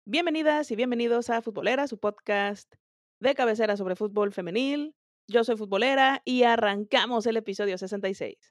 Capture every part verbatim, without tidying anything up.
Bienvenidas y bienvenidos a Futbolera, su podcast de cabecera sobre fútbol femenil. Yo soy futbolera y arrancamos el episodio sesenta y seis.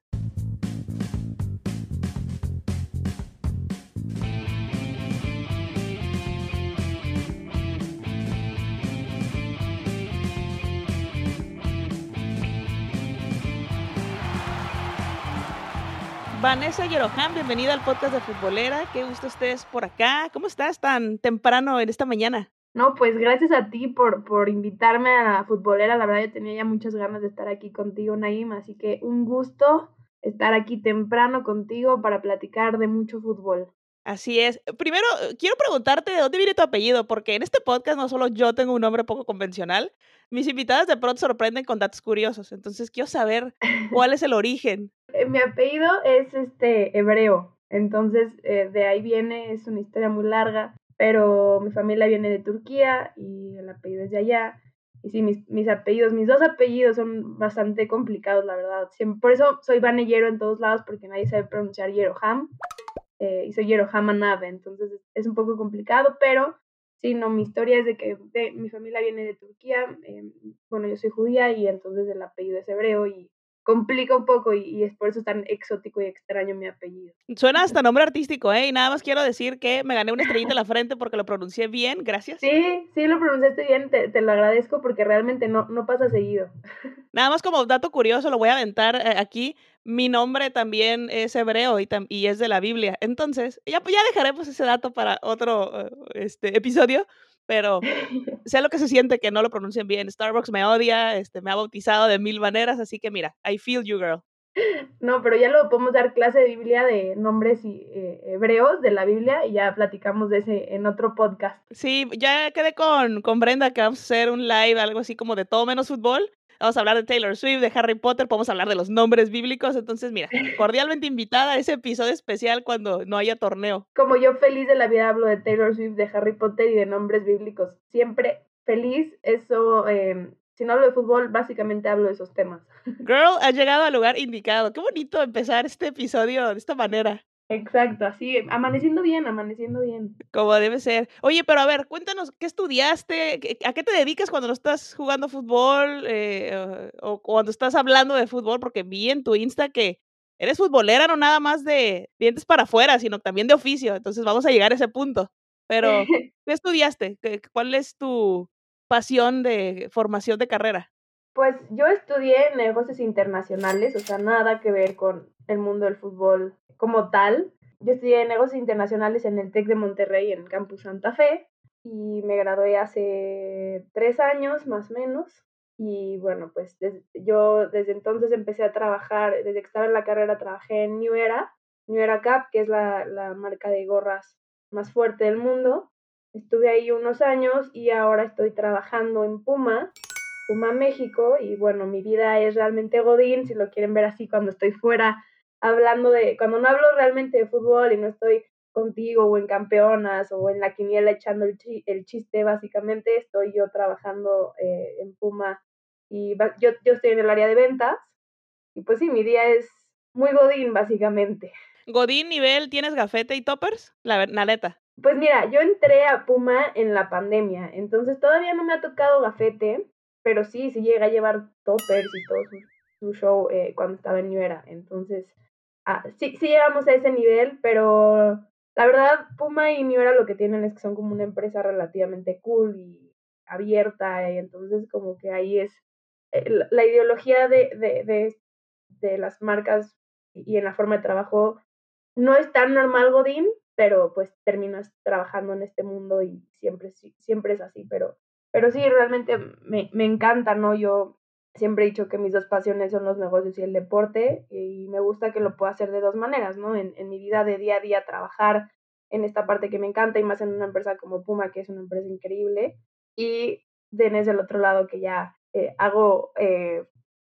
Vanessa Yeroham, bienvenida al podcast de Futbolera. Qué gusto estés por acá. ¿Cómo estás tan temprano en esta mañana? No, pues gracias a ti por, por invitarme a Futbolera. La verdad yo tenía ya muchas ganas de estar aquí contigo, Naim, así que un gusto estar aquí temprano contigo para platicar de mucho fútbol. Así es. Primero, quiero preguntarte de dónde viene tu apellido, porque en este podcast no solo yo tengo un nombre poco convencional, mis invitadas de pronto sorprenden con datos curiosos, entonces quiero saber cuál es el origen. Eh, Mi apellido es este hebreo, entonces eh, de ahí viene, es una historia muy larga, pero mi familia viene de Turquía y el apellido es de allá. Y sí, mis, mis apellidos, mis dos apellidos son bastante complicados, la verdad. Siempre, por eso soy Vanellero en todos lados, porque nadie sabe pronunciar Yeroham. Eh, y soy Yeroham Anabe, entonces es, es un poco complicado, pero sí, no, mi historia es de que de, mi familia viene de Turquía, eh, bueno, yo soy judía y entonces el apellido es hebreo y complica un poco y, y es por eso tan exótico y extraño mi apellido. Suena hasta nombre artístico, ¿eh? Y nada más quiero decir que me gané una estrellita en la frente porque lo pronuncié bien, gracias. Sí, sí lo pronunciaste bien, te, te lo agradezco porque realmente no, no pasa seguido. Nada más como dato curioso, lo voy a aventar eh, aquí. Mi nombre también es hebreo y, tam- y es de la Biblia. Entonces, ya, ya dejaremos ese dato para otro eh, este, episodio, pero sé lo que se siente que no lo pronuncien bien. Starbucks me odia, este, me ha bautizado de mil maneras, así que mira, I feel you, girl. No, pero ya lo podemos dar clase de Biblia de nombres y, eh, hebreos de la Biblia y ya platicamos de ese en otro podcast. Sí, ya quedé con, con Brenda que vamos a hacer un live, algo así como de todo menos fútbol. Vamos a hablar de Taylor Swift, de Harry Potter, podemos hablar de los nombres bíblicos. Entonces, mira, cordialmente invitada a ese episodio especial cuando no haya torneo. Como yo feliz de la vida hablo de Taylor Swift, de Harry Potter y de nombres bíblicos. Siempre feliz, eso, eh, si no hablo de fútbol, básicamente hablo de esos temas. Girl, has llegado al lugar indicado. Qué bonito empezar este episodio de esta manera, Exacto, así, amaneciendo bien, amaneciendo bien. como debe ser. Oye, pero a ver, cuéntanos, ¿qué estudiaste? ¿Qué- ¿A qué te dedicas cuando no estás jugando fútbol? Eh, o, o cuando estás hablando de fútbol, porque vi en tu Insta que eres futbolera, no nada más de dientes para afuera, sino también de oficio. Entonces vamos a llegar a ese punto. Pero, ¿qué estudiaste? ¿Qué- ¿Cuál es tu pasión de formación de carrera? Pues yo estudié negocios internacionales, o sea, nada que ver con el mundo del fútbol como tal. Yo estudié negocios internacionales en el TEC de Monterrey, en Campus Santa Fe, y me gradué hace tres años más o menos. Y bueno, pues des- yo desde entonces empecé a trabajar, desde que estaba en la carrera trabajé en New Era, New Era Cap, que es la, la marca de gorras más fuerte del mundo. Estuve ahí unos años y ahora estoy trabajando en Puma, Puma México, y bueno, mi vida es realmente godín, si lo quieren ver así, cuando estoy fuera hablando de, cuando no hablo realmente de fútbol y no estoy contigo o en campeonas o en la quiniela echando el, chi el chiste, básicamente estoy yo trabajando eh, en Puma y yo, yo estoy en el área de ventas y pues sí, mi día es muy godín, básicamente. Godín nivel, ¿tienes gafete y toppers? La, ver- la neta. Pues mira, yo entré a Puma en la pandemia, entonces todavía no me ha tocado gafete, pero sí, sí llega a llevar toppers y todo su, su show eh, cuando estaba en New Era. Entonces, ah, sí, sí llegamos a ese nivel, pero la verdad, Puma y New Era lo que tienen es que son como una empresa relativamente cool y abierta, y entonces como que ahí es eh, la, la ideología de, de, de, de las marcas y en la forma de trabajo no es tan normal Godín, pero pues terminas trabajando en este mundo y siempre, siempre es así, pero, pero sí, realmente me, me encanta, ¿no? Yo siempre he dicho que mis dos pasiones son los negocios y el deporte y me gusta que lo pueda hacer de dos maneras, ¿no? En, en mi vida de día a día trabajar en esta parte que me encanta y más en una empresa como Puma, que es una empresa increíble, y desde el otro lado que ya eh, hago, eh,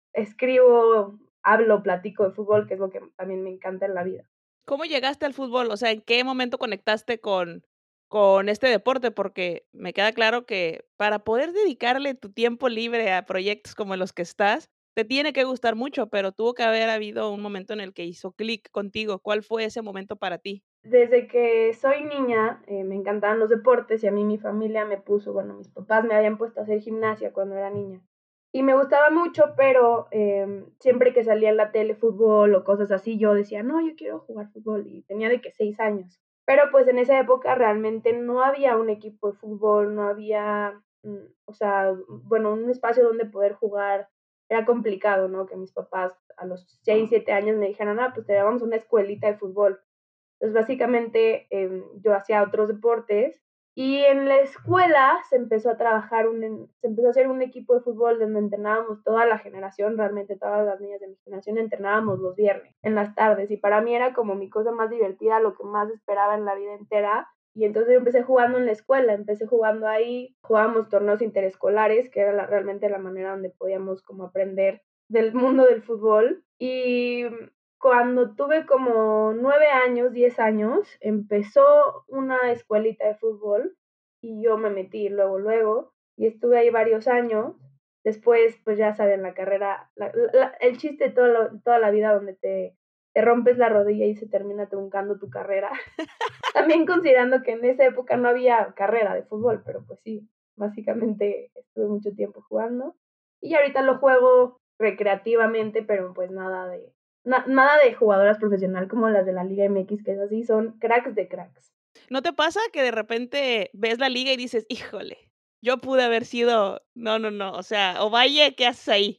escribo, hablo, platico de fútbol, que es lo que también me encanta en la vida. ¿Cómo llegaste al fútbol? O sea, ¿en qué momento conectaste con, con este deporte? Porque me queda claro que para poder dedicarle tu tiempo libre a proyectos como los que estás, te tiene que gustar mucho, pero tuvo que haber habido un momento en el que hizo clic contigo. ¿Cuál fue ese momento para ti? Desde que soy niña, eh, me encantaban los deportes y a mí mi familia me puso, bueno, mis papás me habían puesto a hacer gimnasia cuando era niña. Y me gustaba mucho, pero eh, siempre que salía en la tele fútbol o cosas así, yo decía, no, yo quiero jugar fútbol. Y tenía de que seis años. Pero pues en esa época realmente no había un equipo de fútbol, no había, mm, o sea, bueno, un espacio donde poder jugar. Era complicado, ¿no? Que mis papás a los seis, siete años me dijeran, ah, pues te llevamos a una escuelita de fútbol. Entonces, básicamente, eh, yo hacía otros deportes y en la escuela se empezó a trabajar, un, se empezó a hacer un equipo de fútbol donde entrenábamos toda la generación, realmente todas las niñas de mi generación entrenábamos los viernes, en las tardes, y para mí era como mi cosa más divertida, lo que más esperaba en la vida entera. Y entonces yo empecé jugando en la escuela, empecé jugando ahí, jugábamos torneos interescolares, que era la, realmente la manera donde podíamos como aprender del mundo del fútbol. Y cuando tuve como nueve años, diez años, empezó una escuelita de fútbol y yo me metí luego, luego, y estuve ahí varios años. Después, pues ya saben, la carrera, la, la, el chiste de toda, lo, toda la vida donde te, te rompes la rodilla y se termina truncando tu carrera. También considerando que en esa época no había carrera de fútbol, pero pues sí, básicamente estuve mucho tiempo jugando. Y ahorita lo juego recreativamente, pero pues nada de, na, nada de jugadoras profesional como las de la Liga M X, que es así, son cracks de cracks. ¿No te pasa que de repente ves la liga y dices, híjole, yo pude haber sido, no, no, no, o sea, Ovalle, ¿qué haces ahí?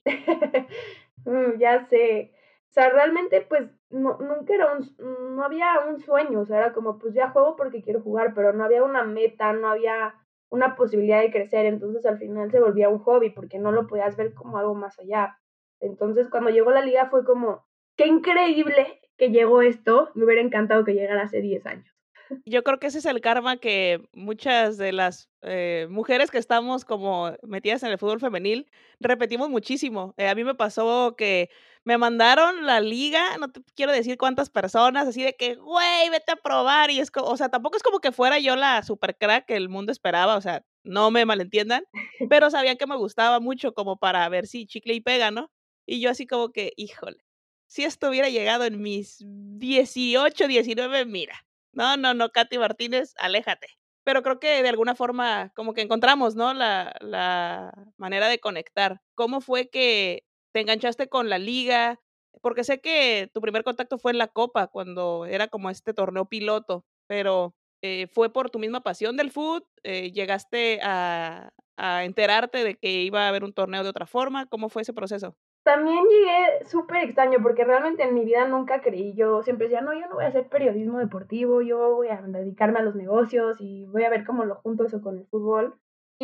mm, ya sé. O sea, realmente pues no, nunca era un, no había un sueño, o sea, era como pues ya juego porque quiero jugar, pero no había una meta, no había una posibilidad de crecer, entonces al final se volvía un hobby porque no lo podías ver como algo más allá. Entonces cuando llegó la liga fue como, qué increíble que llegó esto, me hubiera encantado que llegara hace diez años. Yo creo que ese es el karma que muchas de las, eh, mujeres que estamos como metidas en el fútbol femenil repetimos muchísimo. Eh, a mí me pasó que me mandaron la liga, no te quiero decir cuántas personas, así de que, güey, vete a probar, y es co o sea, tampoco es como que fuera yo la super crack que el mundo esperaba, o sea, no me malentiendan, pero sabían que me gustaba mucho como para ver si chicle y pega, ¿no? Y yo así como que, híjole, si esto hubiera llegado en mis dieciocho, diecinueve, mira. No, no, no, Katy Martínez, aléjate. Pero creo que de alguna forma como que encontramos, ¿no? La la manera de conectar. ¿Cómo fue que te enganchaste con la liga? Porque sé que tu primer contacto fue en la Copa, cuando era como este torneo piloto, pero, eh, ¿fue por tu misma pasión del fut? Eh, ¿llegaste a a enterarte de que iba a haber un torneo de otra forma? ¿Cómo fue ese proceso? También llegué súper extraño, porque realmente en mi vida nunca creí, yo siempre decía, no, yo no voy a hacer periodismo deportivo, yo voy a dedicarme a los negocios y voy a ver cómo lo junto eso con el fútbol.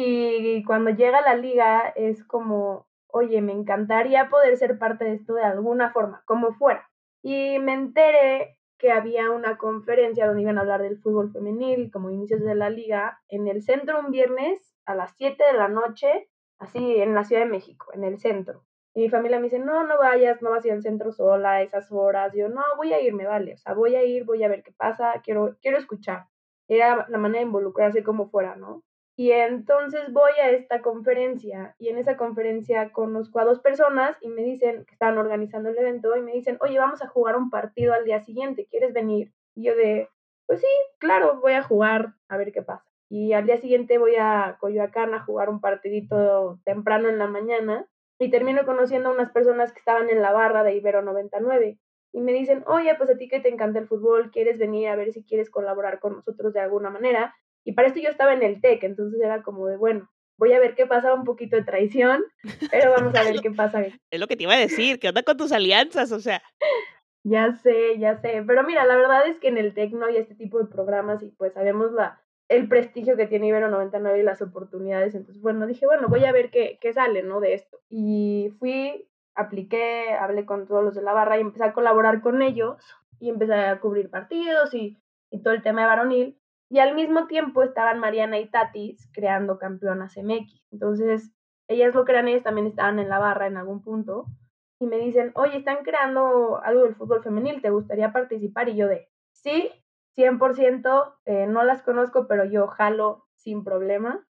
Y cuando llega la liga es como, oye, me encantaría poder ser parte de esto de alguna forma, como fuera. Y me enteré que había una conferencia donde iban a hablar del fútbol femenil, como inicios de la liga, en el centro un viernes a las siete de la noche, así en la Ciudad de México, en el centro. Y mi familia me dice, no, no vayas, no vas a ir al centro sola a esas horas. Yo, no, voy a irme, vale. O sea, voy a ir, voy a ver qué pasa, quiero, quiero escuchar. Era la manera de involucrarse como fuera, ¿no? Y entonces voy a esta conferencia y en esa conferencia conozco a dos personas y me dicen que estaban organizando el evento y me dicen, oye, vamos a jugar un partido al día siguiente, ¿quieres venir? Y yo de, pues sí, claro, voy a jugar, a ver qué pasa. Y al día siguiente voy a Coyoacán a jugar un partidito temprano en la mañana y termino conociendo a unas personas que estaban en la barra de Ibero noventa y nueve y me dicen, oye, pues a ti que te encanta el fútbol, ¿quieres venir a ver si quieres colaborar con nosotros de alguna manera? Y para esto yo estaba en el TEC, entonces era como de, bueno, voy a ver qué pasa, un poquito de traición, pero vamos a ver qué pasa. Es lo que te iba a decir, ¿qué onda con tus alianzas? O sea, Ya sé, ya sé, pero mira, la verdad es que en el TEC no hay este tipo de programas y pues sabemos la, el prestigio que tiene Ibero noventa y nueve y las oportunidades, entonces bueno, dije, bueno, voy a ver qué, qué sale, ¿no? De esto. Y fui, apliqué, hablé con todos los de la barra y empecé a colaborar con ellos y empecé a cubrir partidos y, y todo el tema de varonil. Y al mismo tiempo estaban Mariana y Tatis creando Campeonas M X. Entonces, ellas lo crean, ellas también estaban en la barra en algún punto y me dicen, oye, están creando algo del fútbol femenil, ¿te gustaría participar? Y yo de, sí, cien por ciento, eh, no las conozco, pero yo jalo sin problema.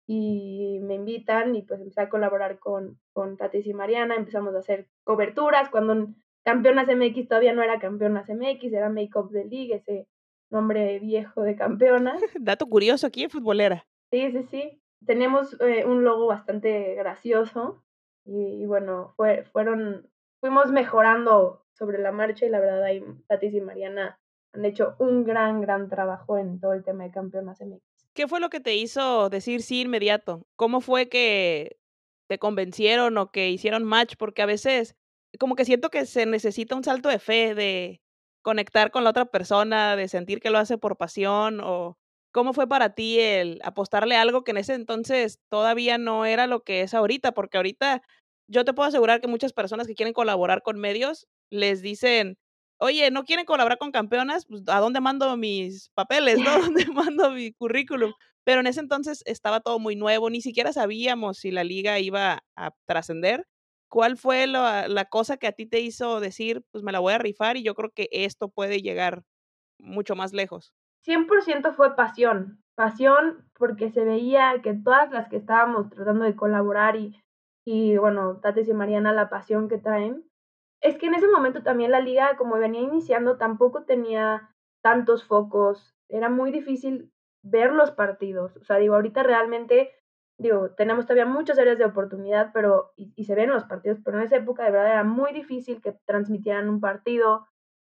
y me invitan y pues empecé a colaborar con, con Tatis y Mariana, empezamos a hacer coberturas cuando Campeonas M X todavía no era Campeonas M X, era Make Up the League, ese nombre viejo de Campeonas. Dato curioso aquí en Futbolera. Sí, sí, sí. Teníamos eh, un logo bastante gracioso y, y bueno, fue, fueron, fuimos mejorando sobre la marcha y la verdad ahí Tatis y Mariana han hecho un gran, gran trabajo en todo el tema de Campeonas M X. ¿Qué fue lo que te hizo decir sí inmediato? ¿Cómo fue que te convencieron o que hicieron match? Porque a veces como que siento que se necesita un salto de fe, de conectar con la otra persona, de sentir que lo hace por pasión, o ¿cómo fue para ti el apostarle a algo que en ese entonces todavía no era lo que es ahorita? Porque ahorita yo te puedo asegurar que muchas personas que quieren colaborar con medios les dicen: "Oye, ¿no quieren colaborar con Campeonas? Pues, ¿a dónde mando mis papeles, no? ¿Dónde mando mi currículum?". Pero en ese entonces estaba todo muy nuevo, ni siquiera sabíamos si la liga iba a trascender. ¿Cuál fue la la cosa que a ti te hizo decir: "Pues me la voy a rifar y yo creo que esto puede llegar mucho más lejos"? cien por ciento fue pasión, pasión porque se veía que todas las que estábamos tratando de colaborar y, y bueno, Tatis y Mariana, la pasión que traen, es que en ese momento también la liga, como venía iniciando, tampoco tenía tantos focos, era muy difícil ver los partidos, o sea, digo, ahorita realmente, digo, tenemos todavía muchas áreas de oportunidad, pero, y, y se ven los partidos, pero en esa época de verdad era muy difícil que transmitieran un partido,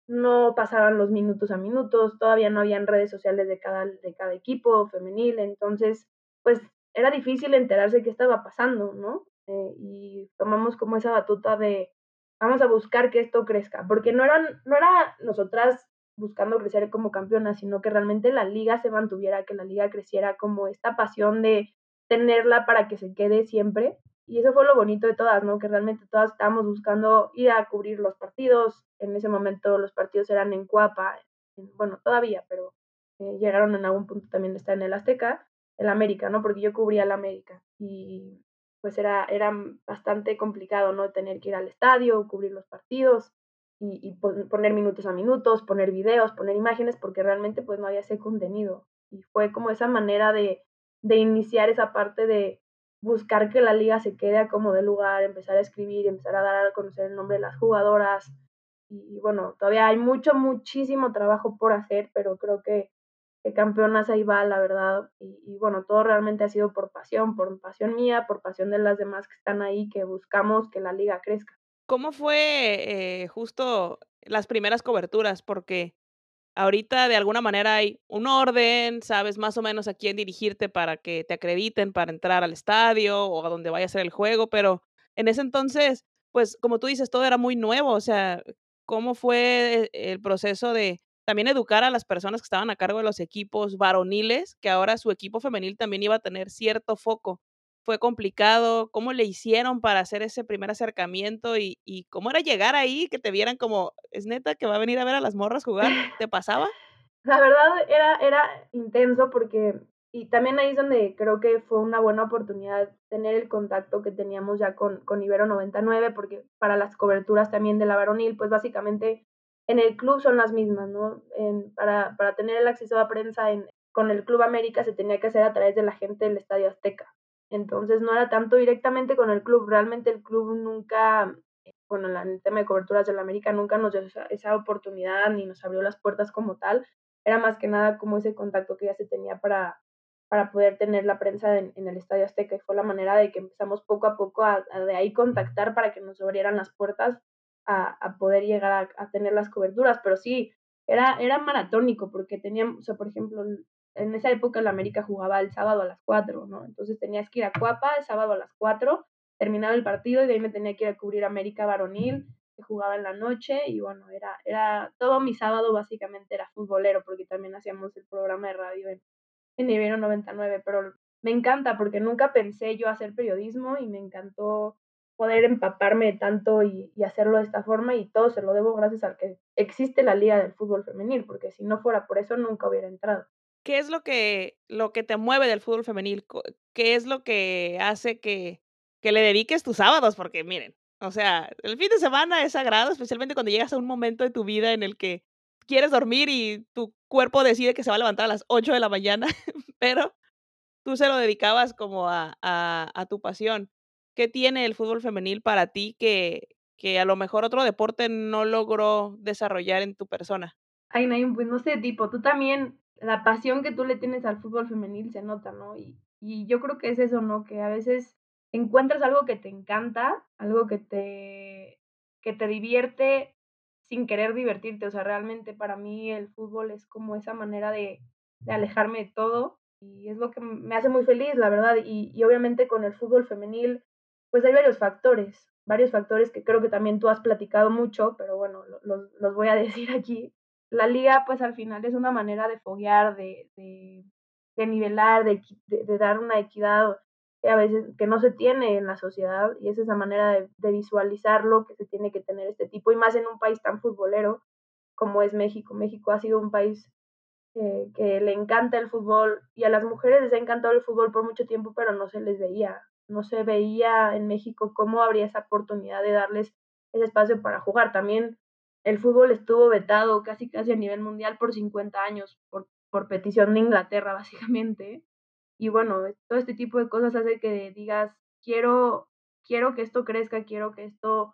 no pasaban los minutos a minutos, todavía no habían redes sociales de cada, de cada equipo femenil, entonces, pues era difícil enterarse qué estaba pasando, ¿no? Eh, y tomamos como esa batuta de vamos a buscar que esto crezca, porque no eran, no era nosotras buscando crecer como campeonas, sino que realmente la liga se mantuviera, que la liga creciera como esta pasión de tenerla para que se quede siempre. Y eso fue lo bonito de todas, ¿no? Que realmente todas estábamos buscando ir a cubrir los partidos. En ese momento los partidos eran en Cuapa, en, bueno, todavía, pero eh, llegaron en algún punto también a estar en el Azteca, el América, ¿no? Porque yo cubría el América y pues era, era bastante complicado, ¿no? Tener que ir al estadio, cubrir los partidos y, y poner minutos a minutos, poner videos, poner imágenes, porque realmente pues no había ese contenido. Y fue como esa manera de, de iniciar esa parte de buscar que la liga se quede a como de lugar, empezar a escribir, empezar a dar a conocer el nombre de las jugadoras. Y, y bueno, todavía hay mucho, muchísimo trabajo por hacer, pero creo que, que Campeonas ahí va, la verdad. Y, y bueno, todo realmente ha sido por pasión, por pasión mía, por pasión de las demás que están ahí, que buscamos que la liga crezca. ¿Cómo fue, eh, justo las primeras coberturas? Porque ahorita de alguna manera hay un orden, sabes más o menos a quién dirigirte para que te acrediten para entrar al estadio o a donde vaya a ser el juego, pero en ese entonces, pues como tú dices, todo era muy nuevo, o sea, ¿cómo fue el proceso de también educar a las personas que estaban a cargo de los equipos varoniles, que ahora su equipo femenil también iba a tener cierto foco? ¿Fue complicado? ¿Cómo le hicieron para hacer ese primer acercamiento? Y, y cómo era llegar ahí, que te vieran como, ¿es neta que va a venir a ver a las morras jugar? ¿Te pasaba? La verdad era, era intenso porque, y también ahí es donde creo que fue una buena oportunidad tener el contacto que teníamos ya con, con Ibero noventa y nueve, porque para las coberturas también de la varonil, pues básicamente en el club son las mismas, ¿no? En, para, para tener el acceso a prensa en, con el Club América se tenía que hacer a través de la gente del Estadio Azteca. Entonces no era tanto directamente con el club, realmente el club nunca, bueno, en el tema de coberturas del América nunca nos dio esa, esa oportunidad ni nos abrió las puertas como tal, era más que nada como ese contacto que ya se tenía para, para poder tener la prensa en, en el Estadio Azteca y fue la manera de que empezamos poco a poco a, a de ahí contactar para que nos abrieran las puertas a, a poder llegar a, a, tener las coberturas, pero sí, era, era maratónico porque teníamos, o sea, por ejemplo, en esa época el América jugaba el sábado a las cuatro, ¿no? Entonces tenías que ir a Cuapa el sábado a las cuatro, terminaba el partido y de ahí me tenía que ir a cubrir América Varonil, que jugaba en la noche y bueno, era, era todo mi sábado básicamente era futbolero porque también hacíamos el programa de radio en, en Ibero noventa y nueve, pero me encanta porque nunca pensé yo hacer periodismo y me encantó poder empaparme tanto y, y hacerlo de esta forma y todo se lo debo gracias a que existe la Liga del Fútbol Femenil, porque si no fuera por eso nunca hubiera entrado. ¿Qué es lo que lo que te mueve del fútbol femenil? Co ¿Qué es lo que hace que que le dediques tus sábados? Porque miren, o sea, el fin de semana es sagrado, especialmente cuando llegas a un momento de tu vida en el que quieres dormir y tu cuerpo decide que se va a levantar a las ocho de la mañana, pero tú se lo dedicabas como a a a tu pasión. ¿Qué tiene el fútbol femenil para ti que que a lo mejor otro deporte no logró desarrollar en tu persona? Ay, Naim, pues no sé, tipo, tú también, la pasión que tú le tienes al fútbol femenil se nota, ¿no? Y y yo creo que es eso, ¿no? Que a veces encuentras algo que te encanta, algo que te que te divierte sin querer divertirte. O sea, realmente para mí el fútbol es como esa manera de de alejarme de todo, y es lo que m me hace muy feliz, la verdad. Y y obviamente con el fútbol femenil, pues hay varios factores, varios factores que creo que también tú has platicado mucho, pero bueno, lo los los voy a decir aquí. La liga, pues, al final es una manera de foguear, de de de nivelar, de equi de de dar una equidad que a veces que no se tiene en la sociedad, y es esa manera de de visualizarlo que se tiene que tener este tipo, y más en un país tan futbolero como es México. México ha sido un país, eh, que le encanta el fútbol, y a las mujeres les ha encantado el fútbol por mucho tiempo, pero no se les veía. No se veía en México cómo habría esa oportunidad de darles ese espacio para jugar. También el fútbol estuvo vetado casi, casi a nivel mundial por cincuenta años, por por petición de Inglaterra, básicamente. Y bueno, eh, todo este tipo de cosas hace que digas: "Quiero quiero que esto crezca, quiero que esto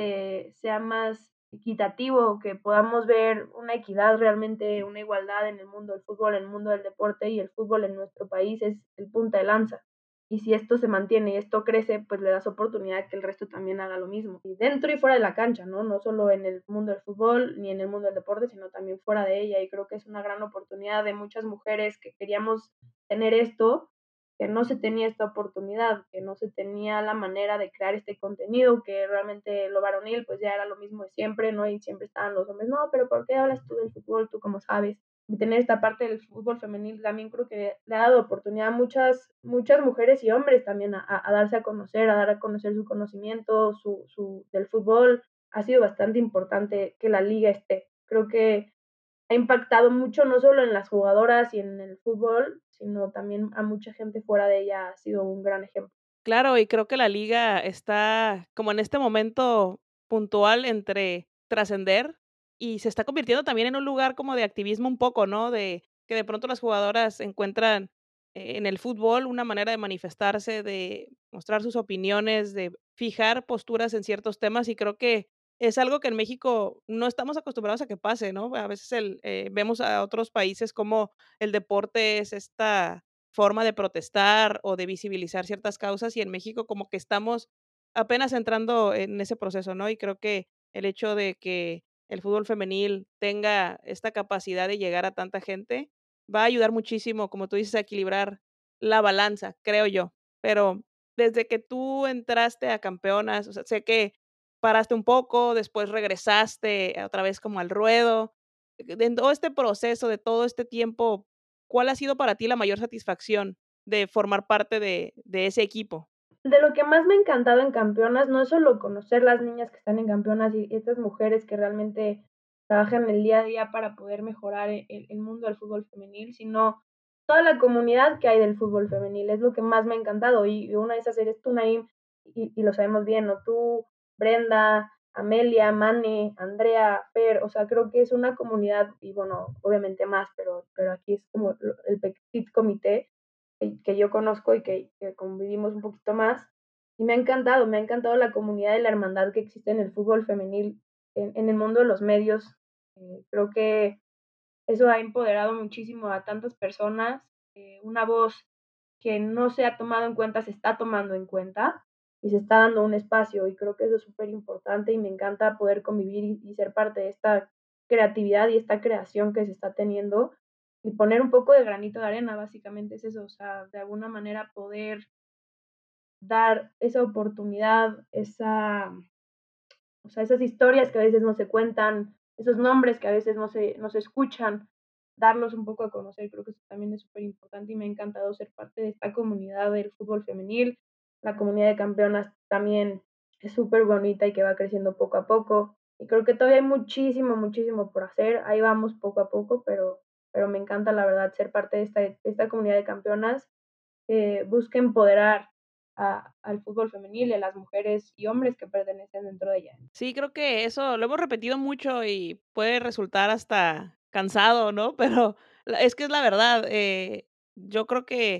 se sea más equitativo, que podamos ver una equidad realmente, una igualdad en el mundo del fútbol, en el mundo del deporte", y el fútbol en nuestro país es el punta de lanza. Y si esto se mantiene y esto crece, pues le das oportunidad que el resto también haga lo mismo. Y dentro y fuera de la cancha, ¿no? No solo en el mundo del fútbol, ni en el mundo del deporte, sino también fuera de ella. Y creo que es una gran oportunidad de muchas mujeres que queríamos tener esto, que no se tenía esta oportunidad, que no se tenía la manera de crear este contenido, que realmente lo varonil, pues ya era lo mismo de siempre, ¿no? Y siempre estaban los hombres, no, pero ¿por qué hablas tú del fútbol? Tú cómo sabes. Y tener esta parte del fútbol femenil también creo que le ha dado oportunidad a muchas, muchas mujeres y hombres también a, a, a darse a conocer, a dar a conocer su conocimiento, su, su, del fútbol. Ha sido bastante importante que la liga esté. Creo que ha impactado mucho, no solo en las jugadoras y en el fútbol, sino también a mucha gente fuera de ella, ha sido un gran ejemplo. Claro, y creo que la liga está como en este momento puntual entre trascender y se está convirtiendo también en un lugar como de activismo un poco, ¿no? De que de pronto las jugadoras encuentran eh, en el fútbol una manera de manifestarse, de mostrar sus opiniones, de fijar posturas en ciertos temas y creo que es algo que en México no estamos acostumbrados a que pase, ¿no? A veces el, eh, vemos a otros países como el deporte es esta forma de protestar o de visibilizar ciertas causas, y en México como que estamos apenas entrando en ese proceso, ¿no? Y creo que el hecho de que el fútbol femenil tenga esta capacidad de llegar a tanta gente, va a ayudar muchísimo, como tú dices, a equilibrar la balanza, creo yo. Pero desde que tú entraste a Campeonas, o sea, sé que paraste un poco, después regresaste otra vez como al ruedo. En todo este proceso, de todo este tiempo, ¿cuál ha sido para ti la mayor satisfacción de formar parte de de ese equipo? De lo que más me ha encantado en Campeonas, no es solo conocer las niñas que están en Campeonas y estas mujeres que realmente trabajan el día a día para poder mejorar e el el mundo del fútbol femenil, sino toda la comunidad que hay del fútbol femenil, es lo que más me ha encantado. Y una de esas eres tú, Naim, y y lo sabemos bien, ¿no? Tú, Brenda, Amelia, Mane, Andrea, Fer, o sea, creo que es una comunidad y bueno, obviamente más, pero pero aquí es como lo el petit comité que que yo conozco y que que convivimos un poquito más, y me ha encantado, me ha encantado la comunidad y la hermandad que existe en el fútbol femenil, en en el mundo de los medios. Eh, creo que eso ha empoderado muchísimo a tantas personas, eh, una voz que no se ha tomado en cuenta, se está tomando en cuenta y se está dando un espacio, y creo que eso es súper importante y me encanta poder convivir y y ser parte de esta creatividad y esta creación que se está teniendo, y poner un poco de granito de arena, básicamente es eso, o sea, de alguna manera poder dar esa oportunidad, esa o sea, esas historias que a veces no se cuentan, esos nombres que a veces no se no se escuchan, darlos un poco a conocer, creo que eso también es súper importante y me ha encantado ser parte de esta comunidad del fútbol femenil. La comunidad de campeonas también es súper bonita y que va creciendo poco a poco. Y creo que todavía hay muchísimo, muchísimo por hacer. Ahí vamos poco a poco, pero pero me encanta, la verdad, ser parte de esta de esta comunidad de campeonas que busca empoderar a al fútbol femenil y a las mujeres y hombres que pertenecen dentro de ella. Sí, creo que eso lo hemos repetido mucho y puede resultar hasta cansado, ¿no? Pero la es que es la verdad, eh, yo creo que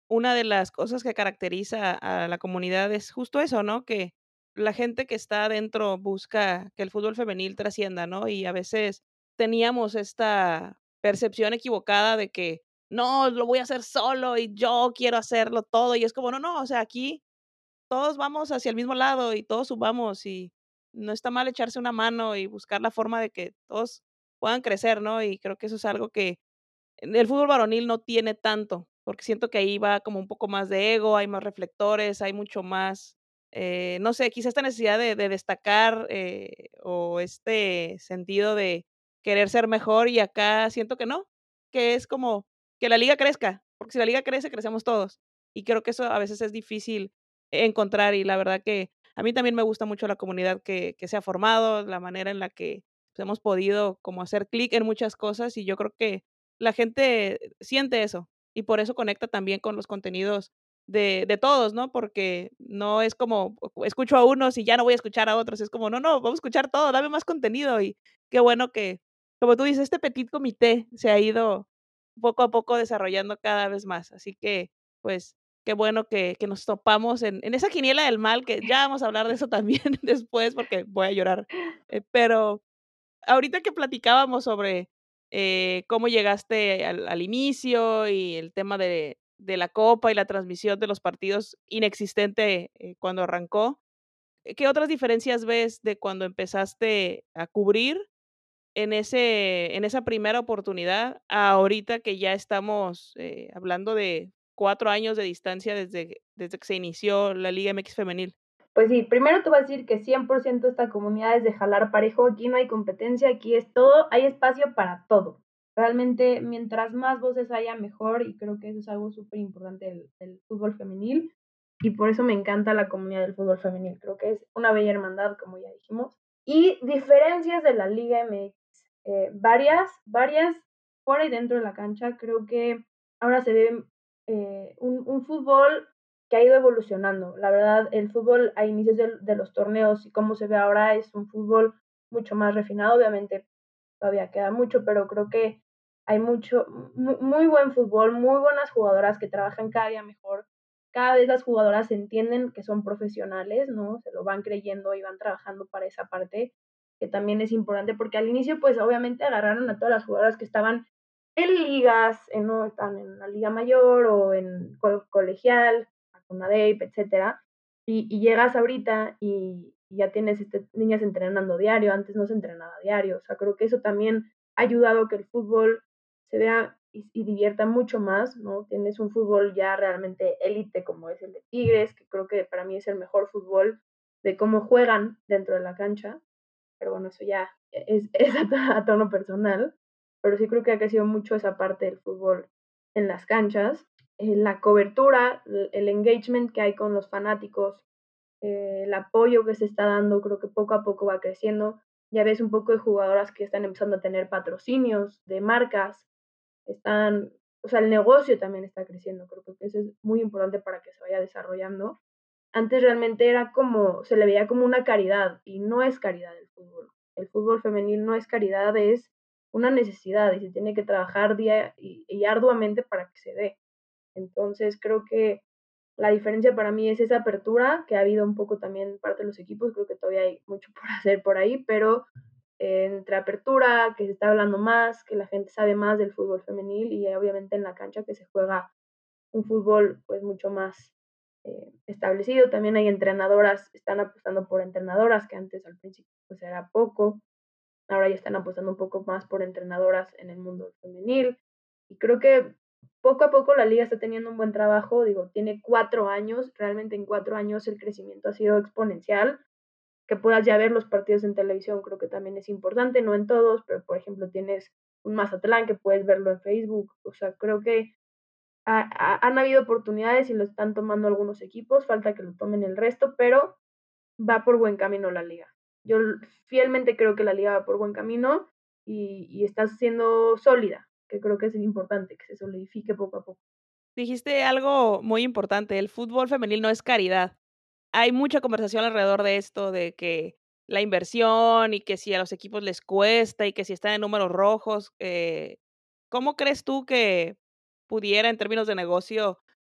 una de las cosas que caracteriza a la comunidad es justo eso, ¿no? Que la gente que está adentro busca que el fútbol femenil trascienda, ¿no? Y a veces teníamos esta percepción equivocada de que no, lo voy a hacer solo y yo quiero hacerlo todo. Y es como, no, no, o sea, aquí todos vamos hacia el mismo lado y todos sumamos y no está mal echarse una mano y buscar la forma de que todos puedan crecer, ¿no? Y creo que eso es algo que en el fútbol varonil no tiene tanto, porque siento que ahí va como un poco más de ego, hay más reflectores, hay mucho más, eh, no sé, quizá esta necesidad de, de destacar eh, o este sentido de querer ser mejor y acá siento que no, que es como que la liga crezca, porque si la liga crece, crecemos todos. Y creo que eso a veces es difícil encontrar y la verdad que a mí también me gusta mucho la comunidad que, que se ha formado, la manera en la que pues, hemos podido como hacer clic en muchas cosas y yo creo que la gente siente eso y por eso conecta también con los contenidos de, de todos, ¿no? Porque no es como escucho a unos y ya no voy a escuchar a otros, es como, no, no, vamos a escuchar todo, dame más contenido y qué bueno que, como tú dices, este petit comité se ha ido poco a poco desarrollando cada vez más, así que, pues, qué bueno que, que nos topamos en, en esa quiniela del mal, que ya vamos a hablar de eso también después porque voy a llorar, eh, pero ahorita que platicábamos sobre, eh, cómo llegaste al al inicio y el tema de de la copa y la transmisión de los partidos inexistente, eh, cuando arrancó, eh, ¿qué otras diferencias ves de cuando empezaste a cubrir en ese en esa primera oportunidad a ahorita que ya estamos, eh, hablando de cuatro años de distancia desde desde que se inició la Liga M X femenil? Pues sí, primero te voy a decir que cien por ciento esta comunidad es de jalar parejo, aquí no hay competencia, aquí es todo, hay espacio para todo. Realmente, mientras más voces haya, mejor, y creo que eso es algo súper importante del, del fútbol femenil, y por eso me encanta la comunidad del fútbol femenil, creo que es una bella hermandad, como ya dijimos. Y diferencias de la Liga M X, eh, varias, varias, fuera y dentro de la cancha, creo que ahora se ve eh, un, un fútbol que ha ido evolucionando. La verdad, el fútbol a inicios de, de los torneos y cómo se ve ahora es un fútbol mucho más refinado. Obviamente todavía queda mucho, pero creo que hay mucho, muy, muy buen fútbol, muy buenas jugadoras que trabajan cada día mejor. Cada vez las jugadoras entienden que son profesionales, ¿no? Se lo van creyendo y van trabajando para esa parte, que también es importante, porque al inicio, pues obviamente agarraron a todas las jugadoras que estaban en ligas, en, no están en la liga mayor o en co colegial, CONADEIP, etcétera, y, y llegas ahorita y, y ya tienes este, niñas entrenando diario, antes no se entrenaba diario, o sea, creo que eso también ha ayudado a que el fútbol se vea y, y divierta mucho más, ¿no? Tienes un fútbol ya realmente élite como es el de Tigres, que creo que para mí es el mejor fútbol de cómo juegan dentro de la cancha, pero bueno, eso ya es, es a, a tono personal, pero sí creo que ha crecido mucho esa parte del fútbol en las canchas, eh, la cobertura, el engagement que hay con los fanáticos, eh, el apoyo que se está dando, creo que poco a poco va creciendo. Ya ves un poco de jugadoras que están empezando a tener patrocinios de marcas, están, o sea, el negocio también está creciendo, creo que eso es muy importante para que se vaya desarrollando. Antes realmente era como, se le veía como una caridad y no es caridad el fútbol. El fútbol femenil no es caridad, es una necesidad y se tiene que trabajar día y, y arduamente para que se dé. Entonces creo que la diferencia para mí es esa apertura que ha habido un poco también parte de los equipos, creo que todavía hay mucho por hacer por ahí, pero eh, entre apertura, que se está hablando más, que la gente sabe más del fútbol femenil y obviamente en la cancha que se juega un fútbol pues mucho más eh, establecido. También hay entrenadoras, están apostando por entrenadoras, que antes al principio pues era poco, ahora ya están apostando un poco más por entrenadoras en el mundo femenil. Y creo que poco a poco la liga está teniendo un buen trabajo, digo, tiene cuatro años, realmente en cuatro años el crecimiento ha sido exponencial. Que puedas ya ver los partidos en televisión creo que también es importante, no en todos, pero por ejemplo tienes un Mazatlán que puedes verlo en Facebook, o sea, creo que ha, ha, han habido oportunidades y lo están tomando algunos equipos, falta que lo tomen el resto, pero va por buen camino la liga. Yo fielmente creo que la liga va por buen camino y, y está siendo sólida, que creo que es importante, que se solidifique poco a poco. Dijiste algo muy importante, el fútbol femenil no es caridad. Hay mucha conversación alrededor de esto, de que la inversión y que si a los equipos les cuesta y que si están en números rojos, eh, ¿cómo crees tú que pudiera, en términos de negocio,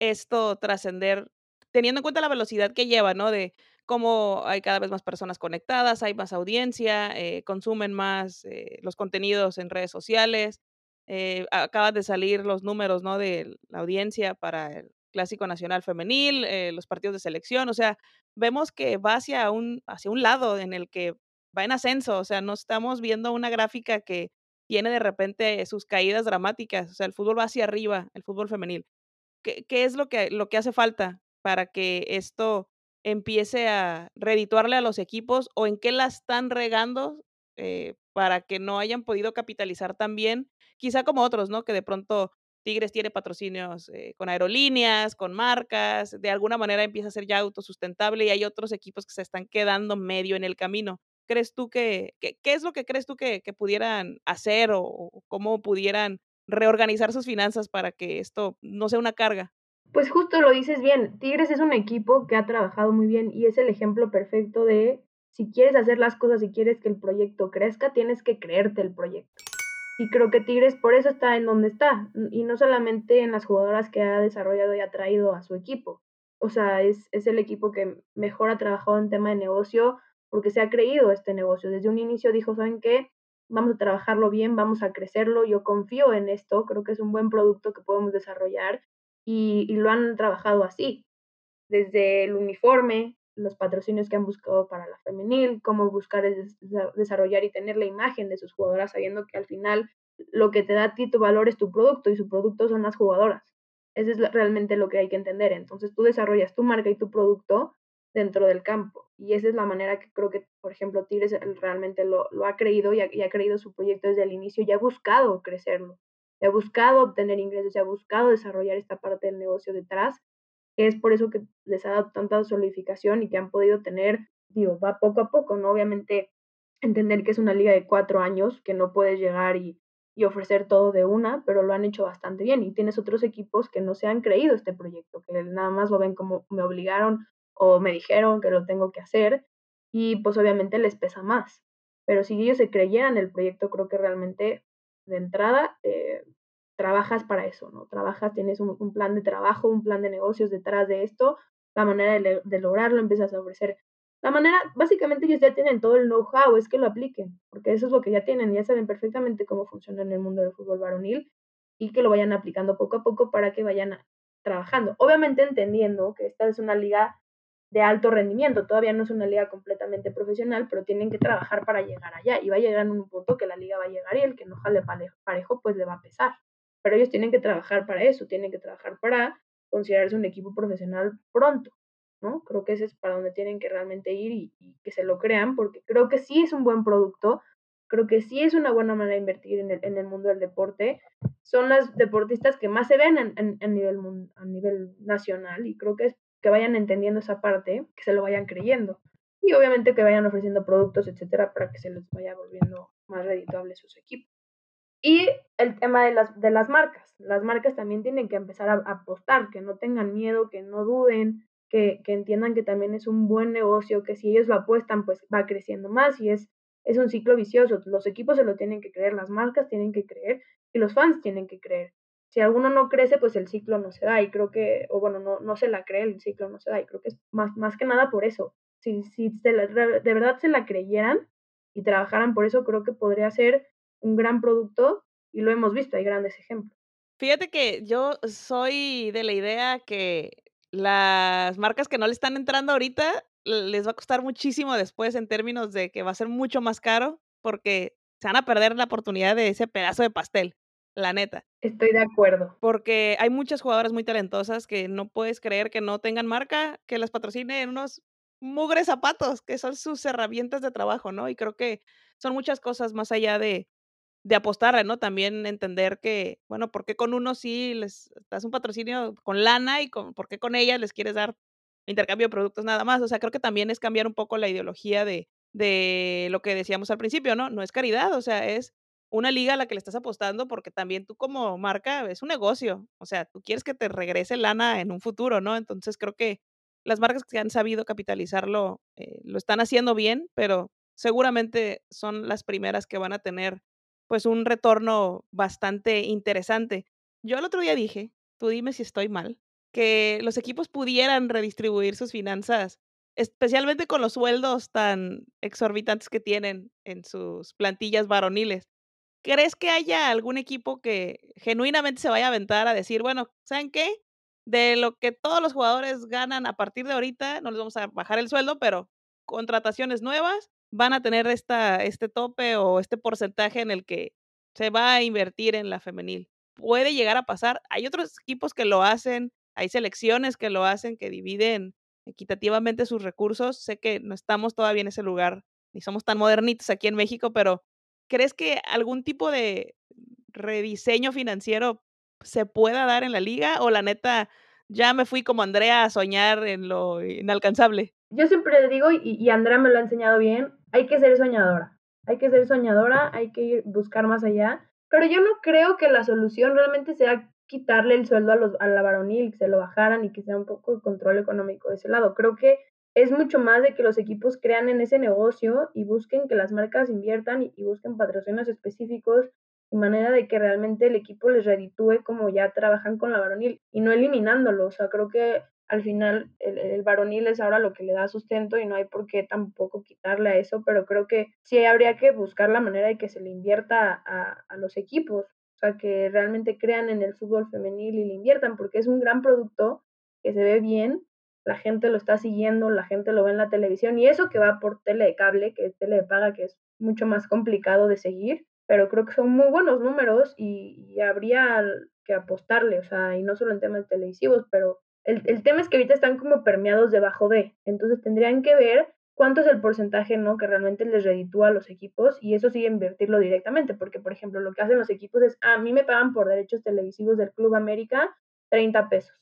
esto trascender, teniendo en cuenta la velocidad que lleva, ¿no? De cómo hay cada vez más personas conectadas, hay más audiencia, eh, consumen más eh, los contenidos en redes sociales. Eh, acaban de salir los números, ¿no? De la audiencia para el Clásico Nacional Femenil, eh, los partidos de selección. O sea, vemos que va hacia un, hacia un lado en el que va en ascenso. O sea, no estamos viendo una gráfica que tiene de repente sus caídas dramáticas. O sea, el fútbol va hacia arriba, el fútbol femenil. ¿Qué, qué es lo que, lo que hace falta para que esto empiece a redituarle a los equipos o en qué la están regando eh, para que no hayan podido capitalizar tan bien, quizá como otros, ¿no? Que de pronto Tigres tiene patrocinios eh, con aerolíneas, con marcas, de alguna manera empieza a ser ya autosustentable y hay otros equipos que se están quedando medio en el camino. ¿Crees tú que, que qué es lo que crees tú que, que pudieran hacer o, o cómo pudieran reorganizar sus finanzas para que esto no sea una carga? Pues justo lo dices bien, Tigres es un equipo que ha trabajado muy bien y es el ejemplo perfecto de si quieres hacer las cosas, si quieres que el proyecto crezca, tienes que creerte el proyecto. Y creo que Tigres por eso está en donde está, y no solamente en las jugadoras que ha desarrollado y ha traído a su equipo. O sea, es, es el equipo que mejor ha trabajado en tema de negocio porque se ha creído este negocio. Desde un inicio dijo, ¿saben qué? Vamos a trabajarlo bien, vamos a crecerlo, yo confío en esto, creo que es un buen producto que podemos desarrollar y, y lo han trabajado así, desde el uniforme, los patrocinios que han buscado para la femenil, cómo buscar es desarrollar y tener la imagen de sus jugadoras, sabiendo que al final lo que te da a ti tu valor es tu producto y su producto son las jugadoras. Eso es realmente lo que hay que entender. Entonces tú desarrollas tu marca y tu producto dentro del campo. Y esa es la manera que creo que, por ejemplo, Tigres realmente lo, lo ha creído y ha, y ha creído su proyecto desde el inicio y ha buscado crecerlo. Y ha buscado obtener ingresos y ha buscado desarrollar esta parte del negocio detrás, que es por eso que les ha dado tanta solidificación y que han podido tener, digo, va poco a poco, ¿no? Obviamente entender que es una liga de cuatro años, que no puedes llegar y, y ofrecer todo de una, pero lo han hecho bastante bien. Y tienes otros equipos que no se han creído este proyecto, que nada más lo ven como me obligaron o me dijeron que lo tengo que hacer y pues obviamente les pesa más. Pero si ellos se creyeran el proyecto, creo que realmente de entrada eh, trabajas para eso, ¿no? Trabajas, tienes un, un, plan de trabajo, un plan de negocios detrás de esto, la manera de, de lograrlo, empiezas a ofrecer. La manera, básicamente ellos ya tienen todo el know-how, es que lo apliquen, porque eso es lo que ya tienen, ya saben perfectamente cómo funciona en el mundo del fútbol varonil y que lo vayan aplicando poco a poco para que vayan a, trabajando. Obviamente entendiendo que esta es una liga de alto rendimiento, todavía no es una liga completamente profesional, pero tienen que trabajar para llegar allá y va a llegar en un punto que la liga va a llegar y el que no jale parejo pues le va a pesar. Pero ellos tienen que trabajar para eso, tienen que trabajar para considerarse un equipo profesional pronto, ¿no? Creo que ese es para donde tienen que realmente ir y, y que se lo crean, porque creo que sí es un buen producto, creo que sí es una buena manera de invertir en el, en el mundo del deporte. Son las deportistas que más se ven en, en, en nivel, a nivel nacional y creo que es que vayan entendiendo esa parte, que se lo vayan creyendo. Y obviamente que vayan ofreciendo productos, etcétera, para que se les vaya volviendo más redituable sus equipos. Y el tema de las, de las marcas. Las marcas también tienen que empezar a, a apostar, que no tengan miedo, que no duden, que, que, entiendan que también es un buen negocio, que si ellos lo apuestan, pues va creciendo más y es, es un ciclo vicioso. Los equipos se lo tienen que creer, las marcas tienen que creer y los fans tienen que creer. Si alguno no crece, pues el ciclo no se da y creo que, o bueno, no, no se la cree, el ciclo no se da y creo que es más, más que nada por eso. Si, si se la, de verdad se la creyeran y trabajaran por eso, creo que podría ser un gran producto y lo hemos visto, hay grandes ejemplos. Fíjate que yo soy de la idea que las marcas que no le están entrando ahorita les va a costar muchísimo después en términos de que va a ser mucho más caro porque se van a perder la oportunidad de ese pedazo de pastel, la neta. Estoy de acuerdo. Porque hay muchas jugadoras muy talentosas que no puedes creer que no tengan marca, que las patrocinen unos mugres zapatos, que son sus herramientas de trabajo, ¿no? Y creo que son muchas cosas más allá de de apostarle, ¿no? También entender que, bueno, ¿por qué con unos sí les das un patrocinio con lana y con, por qué con ellas les quieres dar intercambio de productos nada más? O sea, creo que también es cambiar un poco la ideología de, de lo que decíamos al principio, ¿no? No es caridad, o sea, es una liga a la que le estás apostando porque también tú como marca es un negocio, o sea, tú quieres que te regrese lana en un futuro, ¿no? Entonces creo que las marcas que han sabido capitalizarlo eh, lo están haciendo bien, pero seguramente son las primeras que van a tener pues un retorno bastante interesante. Yo el otro día dije, tú dime si estoy mal, que los equipos pudieran redistribuir sus finanzas, especialmente con los sueldos tan exorbitantes que tienen en sus plantillas varoniles. ¿Crees que haya algún equipo que genuinamente se vaya a aventar a decir, bueno, ¿saben qué? De lo que todos los jugadores ganan a partir de ahorita, no les vamos a bajar el sueldo, pero contrataciones nuevas van a tener esta, este tope o este porcentaje en el que se va a invertir en la femenil? Puede llegar a pasar. Hay otros equipos que lo hacen, hay selecciones que lo hacen, que dividen equitativamente sus recursos. Sé que no estamos todavía en ese lugar, ni somos tan modernitos aquí en México, pero ¿crees que algún tipo de rediseño financiero se pueda dar en la liga? O la neta, ya me fui como Andrea a soñar en lo inalcanzable. Yo siempre le digo, y, y Andrea me lo ha enseñado bien, hay que ser soñadora. Hay que ser soñadora, hay que ir buscar más allá. Pero yo no creo que la solución realmente sea quitarle el sueldo a, los, a la varonil, que se lo bajaran y que sea un poco de control económico de ese lado. Creo que es mucho más de que los equipos crean en ese negocio y busquen que las marcas inviertan y, y busquen patrocinios específicos de manera de que realmente el equipo les reditúe como ya trabajan con la varonil y no eliminándolo. O sea, creo que al final el, el varonil es ahora lo que le da sustento y no hay por qué tampoco quitarle a eso, pero creo que sí habría que buscar la manera de que se le invierta a, a los equipos, o sea, que realmente crean en el fútbol femenil y le inviertan, porque es un gran producto que se ve bien, la gente lo está siguiendo, la gente lo ve en la televisión, y eso que va por tele de cable, que es tele de paga, que es mucho más complicado de seguir, pero creo que son muy buenos números y, y habría que apostarle, o sea, y no solo en temas televisivos, pero el, el tema es que ahorita están como permeados debajo de, entonces tendrían que ver cuánto es el porcentaje, ¿no?, que realmente les reditúa a los equipos y eso sí invertirlo directamente, porque por ejemplo lo que hacen los equipos es, a mí me pagan por derechos televisivos del Club América treinta pesos.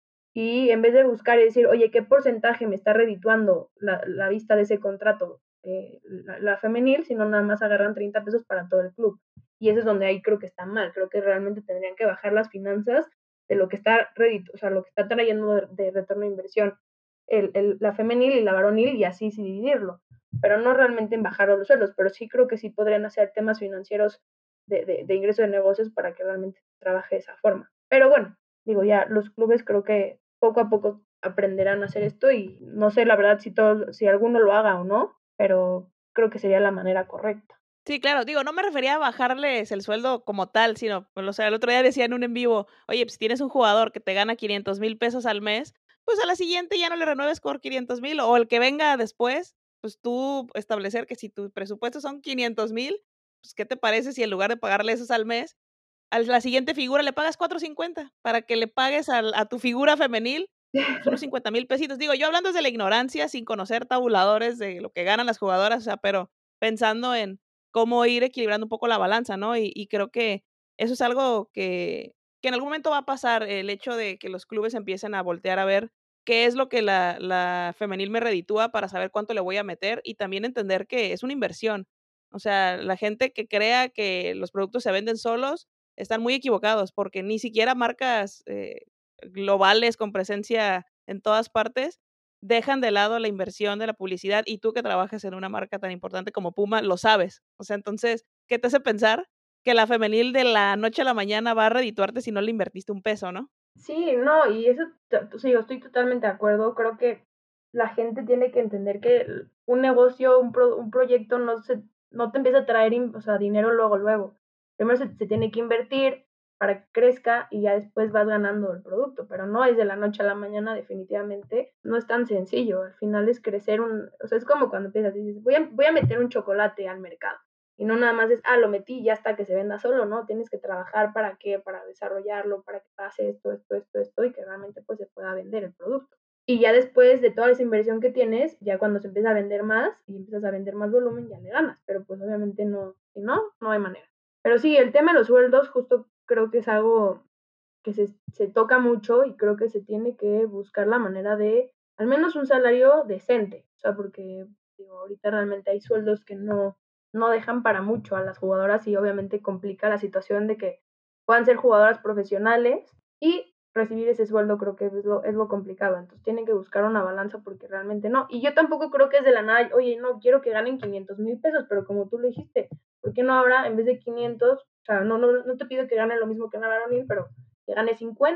Y en vez de buscar y decir, oye, ¿qué porcentaje me está redituando la, la vista de ese contrato, eh, la, la femenil? Si no, nada más agarran treinta pesos para todo el club. Y eso es donde ahí creo que está mal. Creo que realmente tendrían que bajar las finanzas de lo que está redito, o sea, lo que está trayendo de, de retorno de inversión el, el, la femenil y la varonil y así sí dividirlo. Pero no realmente en bajar los sueldos, pero sí creo que sí podrían hacer temas financieros de, de, de ingreso de negocios para que realmente trabaje de esa forma. Pero bueno, digo, ya los clubes creo que poco a poco aprenderán a hacer esto y no sé la verdad si todo, si alguno lo haga o no, pero creo que sería la manera correcta. Sí, claro, digo, no me refería a bajarles el sueldo como tal, sino, pues, o sea, el otro día decía en un en vivo, oye, pues si tienes un jugador que te gana quinientos mil pesos al mes, pues a la siguiente ya no le renueves por quinientos mil, o el que venga después, pues tú establecer que si tus presupuestos son quinientos mil, pues ¿qué te parece si en lugar de pagarle esos al mes, a la siguiente figura le pagas cuatro cincuenta para que le pagues al, a tu figura femenil pues unos cincuenta mil pesitos? Digo, yo hablando desde la ignorancia, sin conocer tabuladores de lo que ganan las jugadoras, o sea, pero pensando en cómo ir equilibrando un poco la balanza, ¿no? Y, y creo que eso es algo que, que en algún momento va a pasar, el hecho de que los clubes empiecen a voltear a ver qué es lo que la, la femenil me reditúa para saber cuánto le voy a meter y también entender que es una inversión. O sea, la gente que crea que los productos se venden solos están muy equivocados porque ni siquiera marcas eh, globales con presencia en todas partes dejan de lado la inversión de la publicidad y tú que trabajas en una marca tan importante como Puma lo sabes. O sea, entonces, ¿qué te hace pensar que la femenil de la noche a la mañana va a redituarte si no le invertiste un peso, no? Sí, no, y eso, sí, yo estoy totalmente de acuerdo. Creo que la gente tiene que entender que un negocio, un, pro, un proyecto no se, no te empieza a traer, o sea, dinero luego, luego. Primero se, se tiene que invertir para que crezca y ya después vas ganando el producto, pero no es de la noche a la mañana, definitivamente. No es tan sencillo. Al final es crecer un, o sea, es como cuando empiezas y dices, voy a, voy a meter un chocolate al mercado. Y no nada más es, ah, lo metí y ya está que se venda solo, ¿no? Tienes que trabajar para qué, para desarrollarlo, para que pase esto, esto, esto, esto, y que realmente pues se pueda vender el producto. Y ya después de toda esa inversión que tienes, ya cuando se empieza a vender más y empiezas a vender más volumen, ya le ganas. Pero pues obviamente no, si no, no hay manera. Pero sí, el tema de los sueldos justo creo que es algo que se, se toca mucho y creo que se tiene que buscar la manera de al menos un salario decente. O sea, porque digo, ahorita realmente hay sueldos que no, no dejan para mucho a las jugadoras y obviamente complica la situación de que puedan ser jugadoras profesionales y recibir ese sueldo. Creo que es lo, es lo complicado. Entonces tienen que buscar una balanza porque realmente no. Y yo tampoco creo que es de la nada, oye, no, quiero que ganen quinientos mil pesos, pero como tú lo dijiste, ¿por qué no ahora en vez de quinientos? O sea, no, no, no te pido que ganen lo mismo que una varonil, pero que gane cincuenta?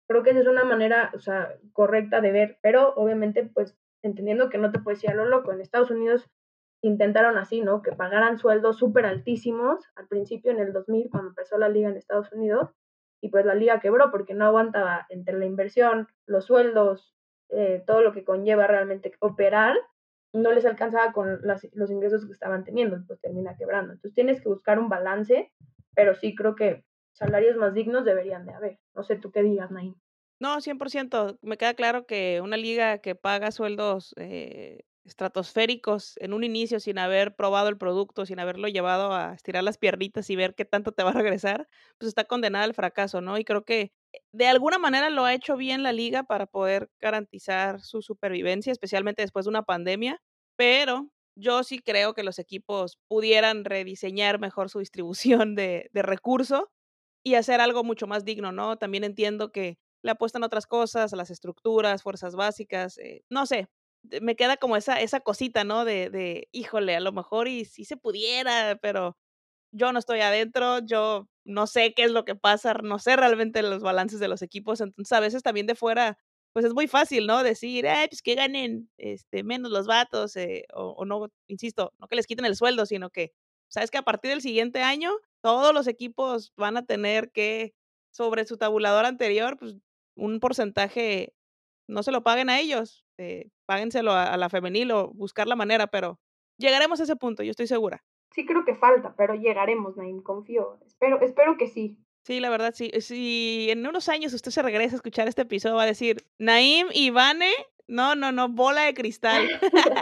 Creo que esa es una manera, o sea, correcta de ver, pero obviamente, pues, entendiendo que no te puedes ir a lo loco. En Estados Unidos intentaron así, ¿no? Que pagaran sueldos súper altísimos al principio en el dos mil, cuando empezó la liga en Estados Unidos, y pues la liga quebró porque no aguantaba entre la inversión, los sueldos, eh, todo lo que conlleva realmente operar, no les alcanzaba con las, los ingresos que estaban teniendo, pues termina quebrando. Entonces tienes que buscar un balance, pero sí creo que salarios más dignos deberían de haber. No sé tú qué digas, Naim. No, cien por ciento. Me queda claro que una liga que paga sueldos eh, estratosféricos en un inicio sin haber probado el producto, sin haberlo llevado a estirar las piernitas y ver qué tanto te va a regresar, pues está condenada al fracaso, ¿no? Y creo que eh, de alguna manera lo ha hecho bien la liga para poder garantizar su supervivencia, especialmente después de una pandemia, pero yo sí creo que los equipos pudieran rediseñar mejor su distribución de, de recursos y hacer algo mucho más digno, ¿no? También entiendo que le apuestan a otras cosas, a las estructuras, fuerzas básicas, eh, no sé, de- me queda como esa, esa cosita, ¿no? De, de, híjole, a lo mejor y sí se pudiera, pero yo no estoy adentro, yo no sé qué es lo que pasa, no sé realmente los balances de los equipos, entonces a veces también de fuera, pues es muy fácil, ¿no? Decir, ay, pues que ganen este, menos los vatos, eh, o, o no, insisto, no que les quiten el sueldo, sino que, sabes que a partir del siguiente año, todos los equipos van a tener que, sobre su tabulador anterior, pues un porcentaje, no se lo paguen a ellos, eh, páguenselo a, a la femenil o buscar la manera, pero llegaremos a ese punto, yo estoy segura. Sí creo que falta, pero llegaremos, Naim, confío. Espero, espero que sí. Sí, la verdad, sí. Si en unos años usted se regresa a escuchar este episodio, va a decir, Naim y Vane, no, no, no, bola de cristal.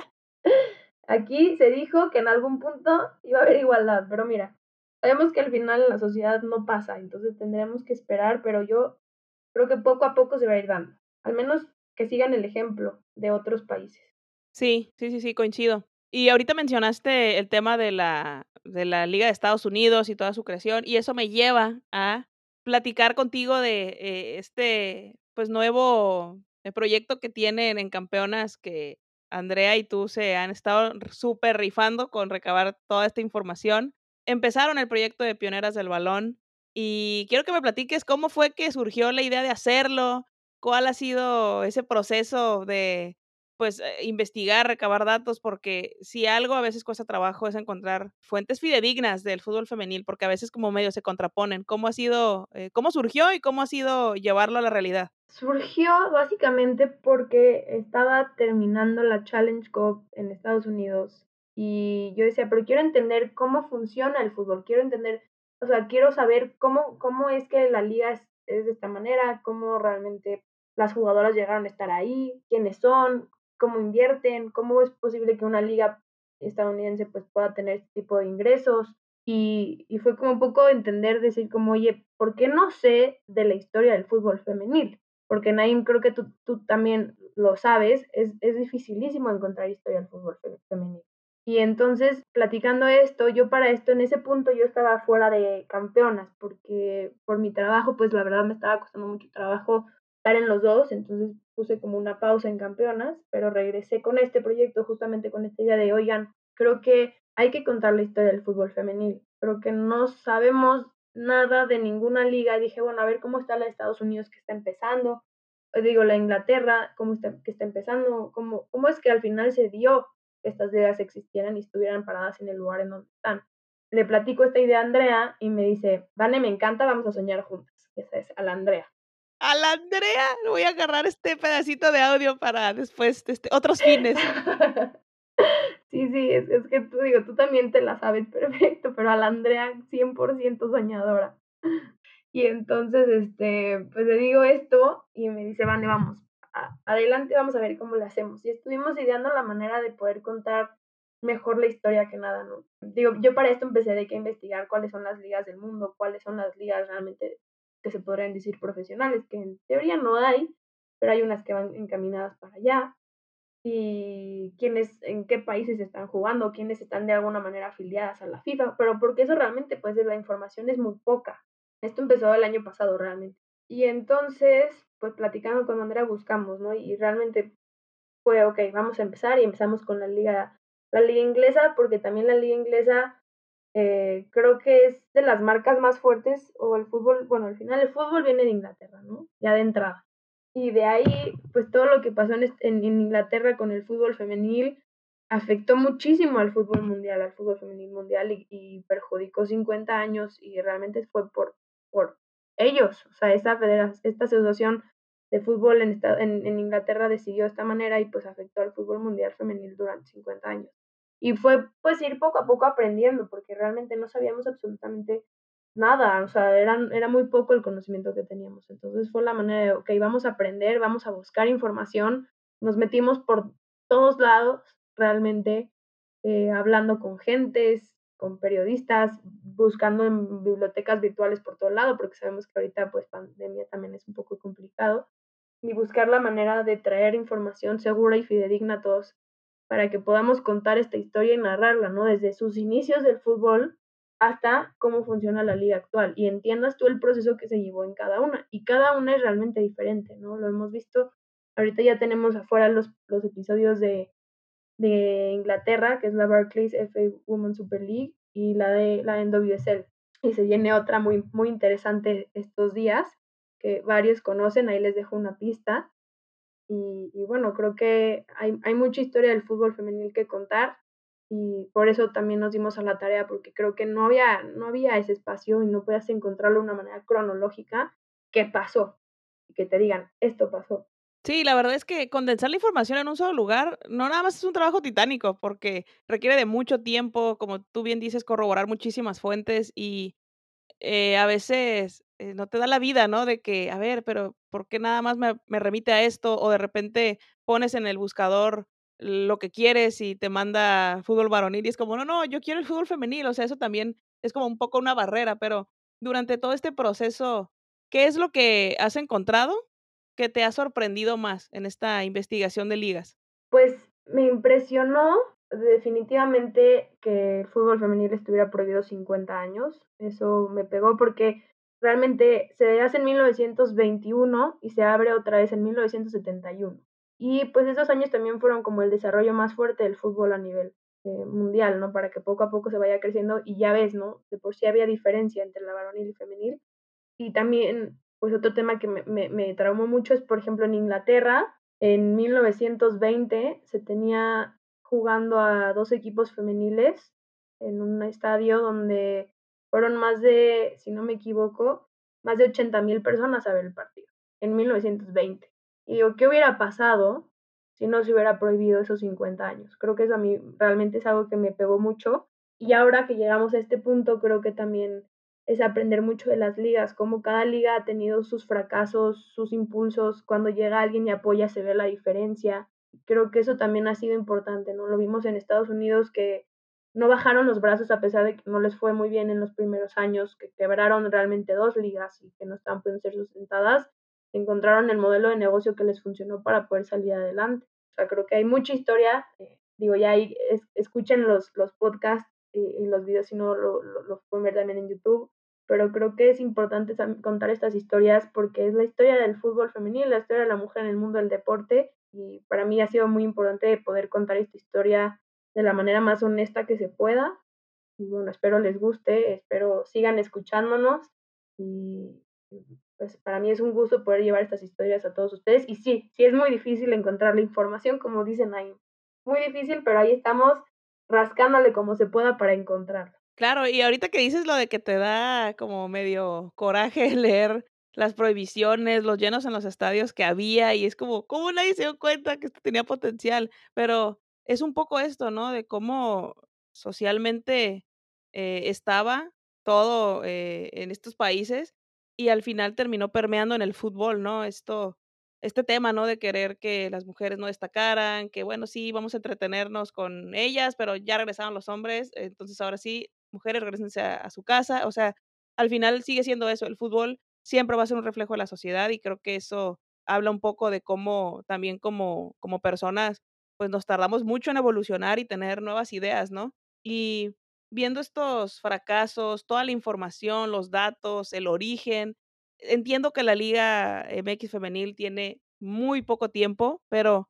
Aquí se dijo que en algún punto iba a haber igualdad, pero mira, sabemos que al final en la sociedad no pasa, entonces tendremos que esperar, pero yo creo que poco a poco se va a ir dando. Al menos que sigan el ejemplo de otros países. Sí, sí, sí, sí, coincido. Y ahorita mencionaste el tema de la, de la Liga de Estados Unidos y toda su creación, y eso me lleva a platicar contigo de eh, este, pues, nuevo eh, proyecto que tienen en Campeonas, que Andrea y tú se han estado r- súper rifando con recabar toda esta información. Empezaron el proyecto de Pioneras del Balón y quiero que me platiques cómo fue que surgió la idea de hacerlo, cuál ha sido ese proceso de pues, eh, investigar, recabar datos, porque si algo a veces cuesta trabajo es encontrar fuentes fidedignas del fútbol femenil, porque a veces como medio se contraponen. ¿Cómo ha sido, eh, cómo surgió y cómo ha sido llevarlo a la realidad? Surgió básicamente porque estaba terminando la Challenge Cup en Estados Unidos y yo decía, pero quiero entender cómo funciona el fútbol, quiero entender, o sea, quiero saber cómo, cómo es que la liga es, es de esta manera, cómo realmente las jugadoras llegaron a estar ahí, quiénes son, cómo invierten, cómo es posible que una liga estadounidense pues pueda tener este tipo de ingresos. Y, y fue como un poco entender, decir como, oye, ¿por qué no sé de la historia del fútbol femenil? Porque Naim, creo que tú, tú también lo sabes, es, es dificilísimo encontrar historia del fútbol femenino. Y entonces, platicando esto, yo para esto, en ese punto yo estaba fuera de campeonas, porque por mi trabajo, pues la verdad me estaba costando mucho trabajo estar en los dos, entonces puse como una pausa en campeonas, pero regresé con este proyecto, justamente con esta idea de, oigan, creo que hay que contar la historia del fútbol femenil, creo que no sabemos nada de ninguna liga. Dije, bueno, a ver cómo está la de Estados Unidos que está empezando, digo, la Inglaterra, cómo está, que está empezando, cómo, cómo es que al final se dio que estas ligas existieran y estuvieran paradas en el lugar en donde están. Le platico esta idea a Andrea y me dice, Vane, me encanta, vamos a soñar juntas. Esa es, a la Andrea. A la Andrea, voy a agarrar este pedacito de audio para después, este, otros fines. Sí, sí, es, es que tú digo, tú también te la sabes perfecto, pero a la Andrea cien por ciento soñadora. Y entonces, este, pues le digo esto y me dice, Vane, vamos, a- adelante, vamos a ver cómo lo hacemos. Y estuvimos ideando la manera de poder contar mejor la historia que nada, ¿no? Digo, yo para esto empecé de que investigar cuáles son las ligas del mundo, cuáles son las ligas realmente que se podrían decir profesionales, que en teoría no hay, pero hay unas que van encaminadas para allá y quiénes, en qué países están jugando, quiénes están de alguna manera afiliadas a la FIFA, pero porque eso realmente, pues, la información es muy poca. Esto empezó el año pasado realmente. Y entonces, pues, platicando con Andrea buscamos, ¿no? Y realmente fue, ok, vamos a empezar y empezamos con la liga, la liga inglesa, porque también la liga inglesa Eh, creo que es de las marcas más fuertes, o el fútbol, bueno, al final el fútbol viene de Inglaterra, ¿no? Ya de entrada. Y de ahí, pues todo lo que pasó en, en, en Inglaterra con el fútbol femenil afectó muchísimo al fútbol mundial, al fútbol femenil mundial y, y perjudicó cincuenta años y realmente fue por, por ellos. O sea, esta, esta asociación de fútbol en, esta, en, en Inglaterra decidió de esta manera y pues afectó al fútbol mundial femenil durante cincuenta años. Y fue pues ir poco a poco aprendiendo, porque realmente no sabíamos absolutamente nada, o sea, eran, era muy poco el conocimiento que teníamos. Entonces fue la manera de, ok, vamos a aprender, vamos a buscar información, nos metimos por todos lados realmente, eh, hablando con gentes, con periodistas, buscando en bibliotecas virtuales por todo lado, porque sabemos que ahorita pues pandemia también es un poco complicado, y buscar la manera de traer información segura y fidedigna a todos para que podamos contar esta historia y narrarla, ¿no? Desde sus inicios del fútbol hasta cómo funciona la liga actual y entiendas tú el proceso que se llevó en cada una. Y cada una es realmente diferente, ¿no? Lo hemos visto, ahorita ya tenemos afuera los, los episodios de, de Inglaterra, que es la Barclays F A Women's Super League, y la de la N W S L. Y se viene otra muy, muy interesante estos días, que varios conocen, ahí les dejo una pista. Y, y bueno, creo que hay, hay mucha historia del fútbol femenil que contar y por eso también nos dimos a la tarea, porque creo que no había, no había ese espacio y no podías encontrarlo de una manera cronológica que pasó y que te digan, esto pasó. Sí, la verdad es que condensar la información en un solo lugar no nada más es un trabajo titánico, porque requiere de mucho tiempo, como tú bien dices, corroborar muchísimas fuentes y eh, a veces eh, no te da la vida, ¿no? De que, a ver, pero ¿por qué nada más me, me remite a esto? O de repente pones en el buscador lo que quieres y te manda fútbol varonil y es como, no, no, yo quiero el fútbol femenil. O sea, eso también es como un poco una barrera, pero durante todo este proceso, ¿qué es lo que has encontrado que te ha sorprendido más en esta investigación de ligas? Pues me impresionó definitivamente que el fútbol femenil estuviera prohibido cincuenta años. Eso me pegó porque realmente se hace en mil novecientos veintiuno y se abre otra vez en mil novecientos setenta y uno. Y pues esos años también fueron como el desarrollo más fuerte del fútbol a nivel eh, mundial, ¿no? Para que poco a poco se vaya creciendo y ya ves, ¿no? De por sí había diferencia entre la varonil y femenil. Y también, pues otro tema que me, me, me traumó mucho es, por ejemplo, en Inglaterra, en mil novecientos veinte se tenía jugando a dos equipos femeniles en un estadio donde fueron más de, si no me equivoco, más de ochenta mil personas a ver el partido, en mil novecientos veinte. Y digo, ¿qué hubiera pasado si no se hubiera prohibido esos cincuenta años? Creo que eso a mí realmente es algo que me pegó mucho. Y ahora que llegamos a este punto, creo que también es aprender mucho de las ligas, como cada liga ha tenido sus fracasos, sus impulsos, cuando llega alguien y apoya se ve la diferencia. Creo que eso también ha sido importante, ¿no? Lo vimos en Estados Unidos que no bajaron los brazos a pesar de que no les fue muy bien en los primeros años, que quebraron realmente dos ligas y que no estaban pudiendo ser sustentadas, encontraron el modelo de negocio que les funcionó para poder salir adelante. O sea, creo que hay mucha historia, eh, digo, ya hay, es, escuchen los, los podcasts y, y, los videos, si no lo, lo, lo pueden ver también en YouTube, pero creo que es importante contar estas historias porque es la historia del fútbol femenil, la historia de la mujer en el mundo del deporte y para mí ha sido muy importante poder contar esta historia de la manera más honesta que se pueda y bueno, espero les guste, espero sigan escuchándonos y pues para mí es un gusto poder llevar estas historias a todos ustedes y sí, sí es muy difícil encontrar la información como dicen ahí, muy difícil, pero ahí estamos rascándole como se pueda para encontrarla. Claro, y ahorita que dices lo de que te da como medio coraje leer las prohibiciones, los llenos en los estadios que había, y es como, ¿cómo nadie se dio cuenta que esto tenía potencial? Pero es un poco esto, ¿no? De cómo socialmente eh, estaba todo eh, en estos países y al final terminó permeando en el fútbol, ¿no? Esto, este tema, ¿no? De querer que las mujeres no destacaran, que bueno, sí, vamos a entretenernos con ellas, pero ya regresaron los hombres, entonces ahora sí mujeres, regresense a, a su casa. O sea, al final sigue siendo eso. El fútbol siempre va a ser un reflejo de la sociedad y creo que eso habla un poco de cómo también como, como personas, pues nos tardamos mucho en evolucionar y tener nuevas ideas, ¿no? Y viendo estos fracasos, toda la información, los datos, el origen, entiendo que la Liga M X femenil tiene muy poco tiempo, pero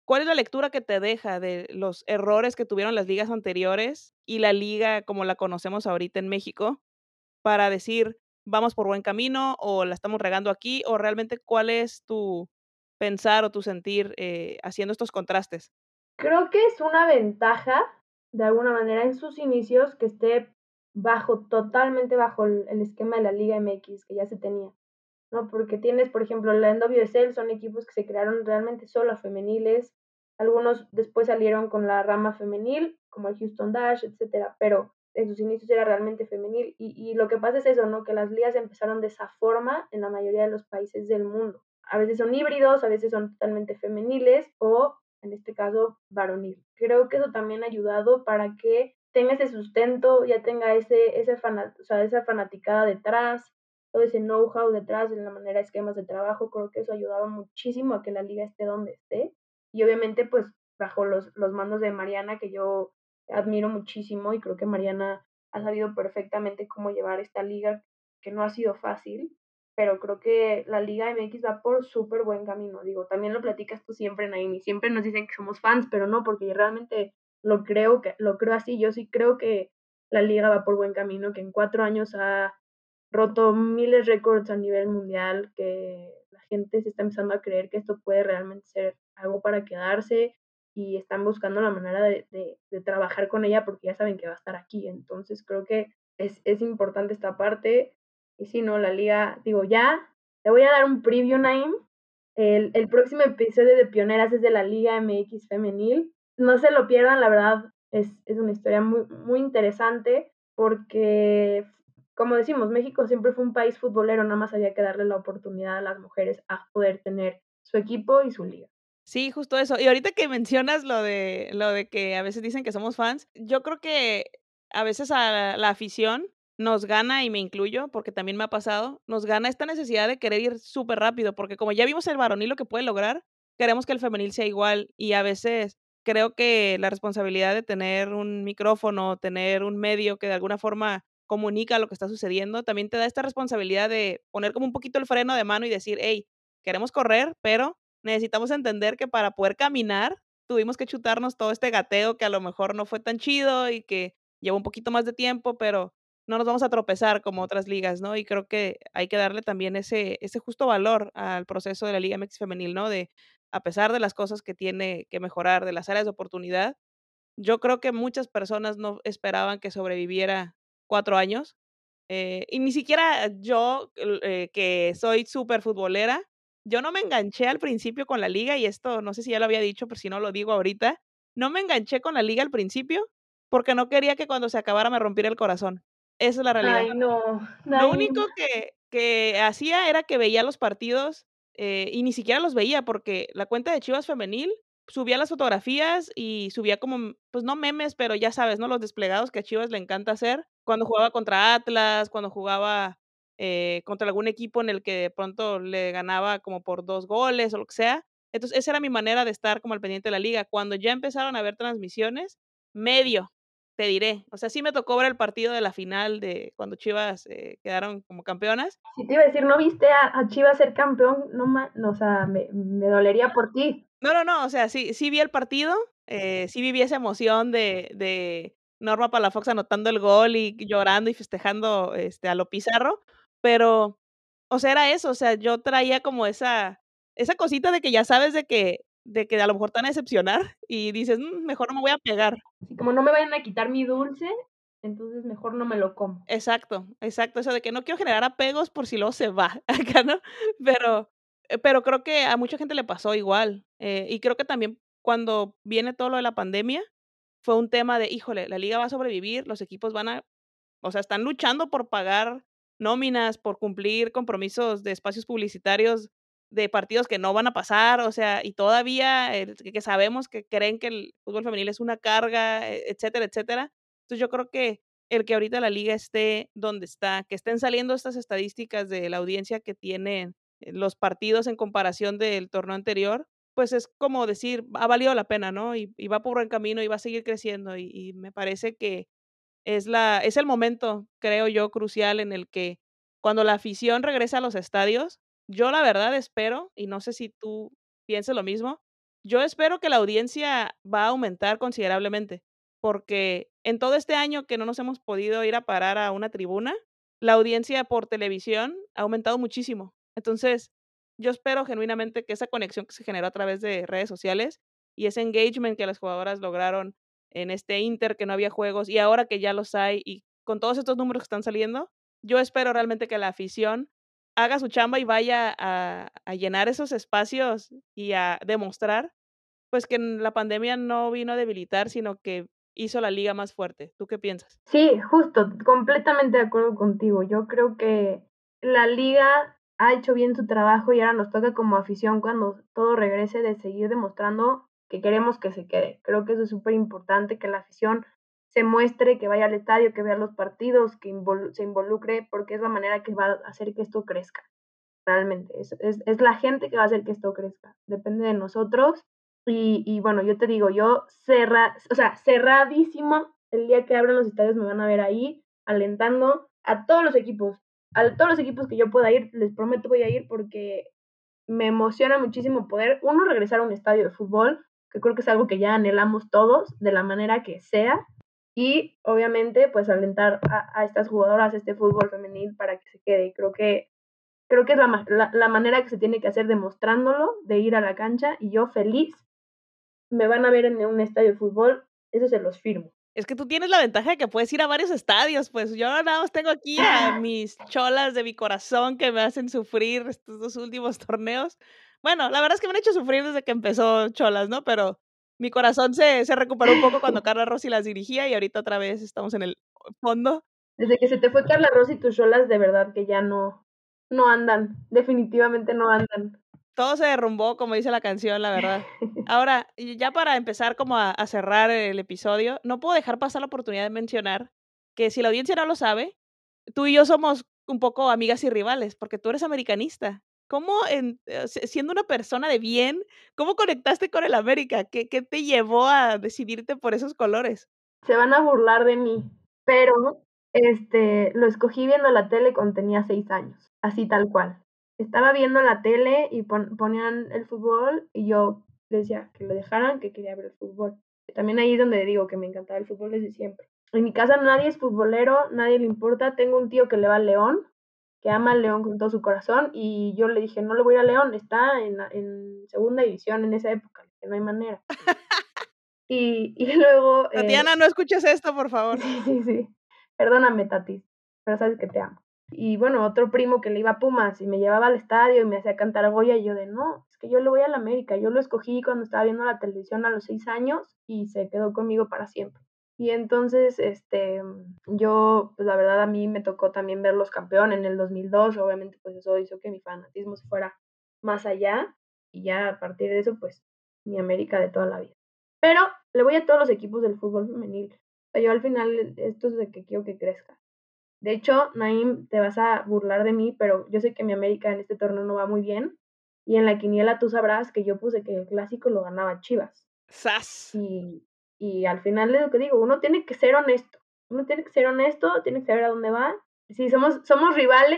¿cuál es la lectura que te deja de los errores que tuvieron las ligas anteriores y la liga como la conocemos ahorita en México? Para decir, vamos por buen camino o la estamos regando aquí, o realmente cuál es tu pensar o tu sentir eh, haciendo estos contrastes. Creo que es una ventaja, de alguna manera, en sus inicios, que esté bajo, totalmente bajo el, el esquema de la Liga M X que ya se tenía, ¿no? Porque tienes, por ejemplo, la N W S L, son equipos que se crearon realmente solo a femeniles, algunos después salieron con la rama femenil, como el Houston Dash, etcétera, pero en sus inicios era realmente femenil, y, y lo que pasa es eso, ¿no? Que las ligas empezaron de esa forma en la mayoría de los países del mundo. A veces son híbridos, a veces son totalmente femeniles, o en este caso varonil. Creo que eso también ha ayudado para que tenga ese sustento, ya tenga ese, ese fanat, o sea, esa fanaticada detrás, todo ese know-how detrás en la manera de esquemas de trabajo. Creo que eso ayudaba muchísimo a que la liga esté donde esté. Y obviamente, pues, bajo los, los mandos de Mariana, que yo admiro muchísimo, y creo que Mariana ha sabido perfectamente cómo llevar esta liga, que no ha sido fácil, pero creo que la Liga M X va por súper buen camino. Digo, también lo platicas tú siempre, Naimi, siempre nos dicen que somos fans, pero no, porque yo realmente lo creo, que, lo creo así. Yo sí creo que la liga va por buen camino, que en cuatro años ha roto miles de récords a nivel mundial, que la gente se está empezando a creer que esto puede realmente ser algo para quedarse, y están buscando la manera de, de, de trabajar con ella porque ya saben que va a estar aquí. Entonces creo que es, es importante esta parte. Y si no, la liga, digo, ya, te voy a dar un preview, Naim. El, el próximo episodio de Pioneras es de la Liga M X femenil. No se lo pierdan, la verdad, es, es una historia muy, muy interesante, porque, como decimos, México siempre fue un país futbolero, nada más había que darle la oportunidad a las mujeres a poder tener su equipo y su liga. Sí, justo eso. Y ahorita que mencionas lo de lo de que a veces dicen que somos fans, yo creo que a veces a la, la afición nos gana, y me incluyo, porque también me ha pasado, nos gana esta necesidad de querer ir súper rápido, porque como ya vimos el varonil lo que puede lograr, queremos que el femenil sea igual, y a veces creo que la responsabilidad de tener un micrófono, tener un medio que de alguna forma comunica lo que está sucediendo, también te da esta responsabilidad de poner como un poquito el freno de mano y decir, hey, queremos correr, pero necesitamos entender que para poder caminar tuvimos que chutarnos todo este gateo que a lo mejor no fue tan chido y que llevó un poquito más de tiempo, pero no nos vamos a tropezar como otras ligas, ¿no? Y creo que hay que darle también ese, ese justo valor al proceso de la Liga M X femenil, ¿no? De, a pesar de las cosas que tiene que mejorar, de las áreas de oportunidad, yo creo que muchas personas no esperaban que sobreviviera cuatro años, eh, y ni siquiera yo, el, eh, que soy súper futbolera, yo no me enganché al principio con la liga, y esto no sé si ya lo había dicho, pero si no lo digo ahorita, no me enganché con la liga al principio, porque no quería que cuando se acabara me rompiera el corazón. Esa es la realidad. Ay, no, Lo Naim. único que que hacía era que veía los partidos, eh, y ni siquiera los veía, porque la cuenta de Chivas femenil subía las fotografías y subía como, mm, pues, no memes, pero ya sabes, ¿no? Los desplegados que a Chivas le encanta hacer cuando jugaba contra Atlas, cuando jugaba, eh, contra algún equipo en el que de pronto le ganaba como por dos goles o lo que sea. Entonces, esa era mi manera de estar como al pendiente de la liga. Cuando ya empezaron a haber transmisiones, medio. Te diré, o sea, sí me tocó ver el partido de la final de cuando Chivas, eh, quedaron como campeonas. Si te iba a decir, ¿no viste a, a Chivas ser campeón? No, ma, no, o sea, me, me dolería por ti. No, no, no, o sea, sí sí vi el partido, eh, sí viví esa emoción de de Norma Palafox anotando el gol y llorando y festejando, este, a lo Pizarro, pero, o sea, era eso, o sea, yo traía como esa esa cosita de que ya sabes de que de que a lo mejor te van a decepcionar y dices: "Mm, mejor no me voy a pegar". Así como no me vayan a quitar mi dulce, entonces mejor no me lo como. Exacto, exacto, eso de que no quiero generar apegos por si luego se va, acá, ¿no? Pero, eh, pero creo que a mucha gente le pasó igual, eh, y creo que también cuando viene todo lo de la pandemia, fue un tema de, híjole, la liga va a sobrevivir, los equipos van a, o sea, están luchando por pagar nóminas, por cumplir compromisos de espacios publicitarios de partidos que no van a pasar, o sea, y todavía, eh, que sabemos que creen que el fútbol femenil es una carga, e etcétera, etcétera. Entonces, yo creo que el que ahorita la liga esté donde está, que estén saliendo estas estadísticas de la audiencia que tienen, eh, los partidos en comparación del torneo anterior, pues es como decir, ha valido la pena, ¿no? Y y va por buen camino y va a seguir creciendo, y y me parece que es la es el momento, creo yo, crucial en el que cuando la afición regrese a los estadios, yo la verdad espero, y no sé si tú pienses lo mismo, Yo espero que la audiencia va a aumentar considerablemente, porque en todo este año que no nos hemos podido ir a parar a una tribuna, la audiencia por televisión ha aumentado muchísimo. Entonces, yo espero genuinamente que esa conexión que se generó a través de redes sociales y ese engagement que las jugadoras lograron en este Inter que no había juegos y ahora que ya los hay y con todos estos números que están saliendo, yo espero realmente que la afición haga su chamba y vaya a, a llenar esos espacios y a demostrar pues que en la pandemia no vino a debilitar, sino que hizo la liga más fuerte. ¿Tú qué piensas? Sí, justo, completamente de acuerdo contigo. Yo creo que la liga ha hecho bien su trabajo y ahora nos toca como afición cuando todo regrese de seguir demostrando que queremos que se quede. Creo que eso es súper importante, que la afición se muestre, que vaya al estadio, que vea los partidos, que invol se involucre, porque es la manera que va a hacer que esto crezca. Realmente, es, es, es la gente que va a hacer que esto crezca. Depende de nosotros. Y, y bueno, yo te digo, yo cerra, o sea, cerradísimo, el día que abran los estadios me van a ver ahí, alentando a todos los equipos, a todos los equipos que yo pueda ir, les prometo voy a ir porque me emociona muchísimo poder, uno, regresar a un estadio de fútbol, que creo que es algo que ya anhelamos todos, de la manera que sea, y obviamente, pues alentar a, a estas jugadoras, a este fútbol femenil para que se quede. Y creo que creo que es la, la, la manera que se tiene que hacer demostrándolo, de ir a la cancha, y yo feliz, me van a ver en un estadio de fútbol, eso se los firmo. Es que tú tienes la ventaja de que puedes ir a varios estadios, pues yo nada más tengo aquí a mis cholas de mi corazón que me hacen sufrir estos dos últimos torneos. Bueno, la verdad es que me han hecho sufrir desde que empezó Cholas, ¿no? Pero mi corazón se, se recuperó un poco cuando Carla Rossi las dirigía y ahorita otra vez estamos en el fondo. Desde que se te fue Carla Rossi, tus cholas de verdad que ya no, no andan, definitivamente no andan. Todo se derrumbó, como dice la canción, la verdad. Ahora, y ya para empezar como a, a cerrar el episodio, no puedo dejar pasar la oportunidad de mencionar que si la audiencia no lo sabe, tú y yo somos un poco amigas y rivales, porque tú eres americanista. ¿Cómo, en, eh, si- siendo una persona de bien, cómo conectaste con el América? ¿Qué, qué te llevó a decidirte por esos colores? Se van a burlar de mí, pero este, lo escogí viendo la tele cuando tenía seis años, así tal cual. Estaba viendo la tele y pon, ponían el fútbol y yo decía que lo dejaran, que quería ver el fútbol. También ahí es donde digo que me encantaba el fútbol desde siempre. En mi casa nadie es futbolero, nadie le importa. Tengo un tío que le va al León, que ama al León con todo su corazón, y yo le dije, no le voy a ir al León, está en, en segunda división en esa época, que no hay manera. Y, y luego... Eh, Tatiana, no escuches esto, por favor. Sí, sí, sí. Perdóname, Tatis, pero sabes que te amo. Y bueno, otro primo que le iba a Pumas y me llevaba al estadio y me hacía cantar Goya y yo de no, es que yo le voy a la América. Yo lo escogí cuando estaba viendo la televisión a los seis años y se quedó conmigo para siempre. Y entonces, este, yo, pues la verdad a mí me tocó también verlos campeón en el dos mil dos. Obviamente, pues eso hizo que mi fanatismo se fuera más allá y ya a partir de eso, pues mi América de toda la vida. Pero le voy a todos los equipos del fútbol femenil. O sea, yo al final esto es de que quiero que crezca. De hecho, Naim, te vas a burlar de mí, pero yo sé que mi América en este torneo no va muy bien. Y en la quiniela tú sabrás que yo puse que el clásico lo ganaba Chivas. ¡Sas! Y, y al final es lo que digo, uno tiene que ser honesto. Uno tiene que ser honesto, tiene que saber a dónde va. Sí, somos, somos rivales,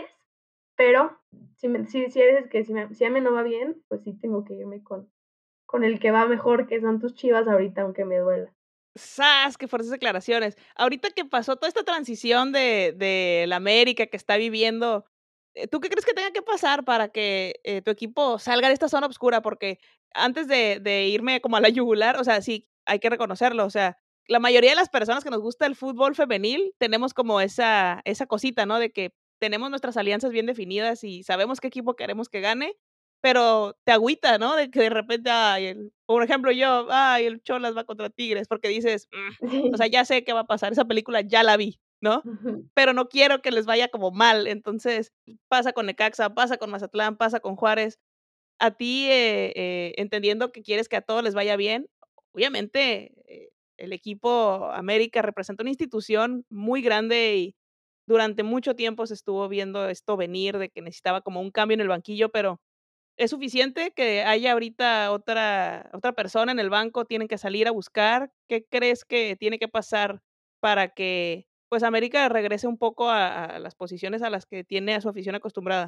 pero si, me, si, si eres que si, me, si a mí no va bien, pues sí tengo que irme con, con el que va mejor, que son tus Chivas ahorita, aunque me duela. ¡Sas! ¡Qué fuertes declaraciones! Ahorita que pasó toda esta transición de, de la América que está viviendo, eh, ¿tú qué crees que tenga que pasar para que eh, tu equipo salga de esta zona oscura? Porque antes de, de irme como a la yugular, o sea, sí, hay que reconocerlo, o sea, la mayoría de las personas que nos gusta el fútbol femenil tenemos como esa, esa cosita, ¿no? De que tenemos nuestras alianzas bien definidas y sabemos qué equipo queremos que gane, pero te agüita, ¿no? De que de repente, ay, el, por ejemplo, yo, ay, el Cholas va contra Tigres, porque dices, mm, o sea, Sí. ya sé qué va a pasar, esa película ya la vi, ¿no? Pero no quiero que les vaya como mal. Entonces, pasa con Necaxa, pasa con Mazatlán, pasa con Juárez. A ti, eh, eh, entendiendo que quieres que a todos les vaya bien, obviamente, eh, el equipo América representa una institución muy grande y durante mucho tiempo se estuvo viendo esto venir de que necesitaba como un cambio en el banquillo, pero ¿es suficiente que haya ahorita otra otra persona en el banco? ¿Tienen que salir a buscar? ¿Qué crees que tiene que pasar para que, pues, América regrese un poco a a las posiciones a las que tiene a su afición acostumbrada?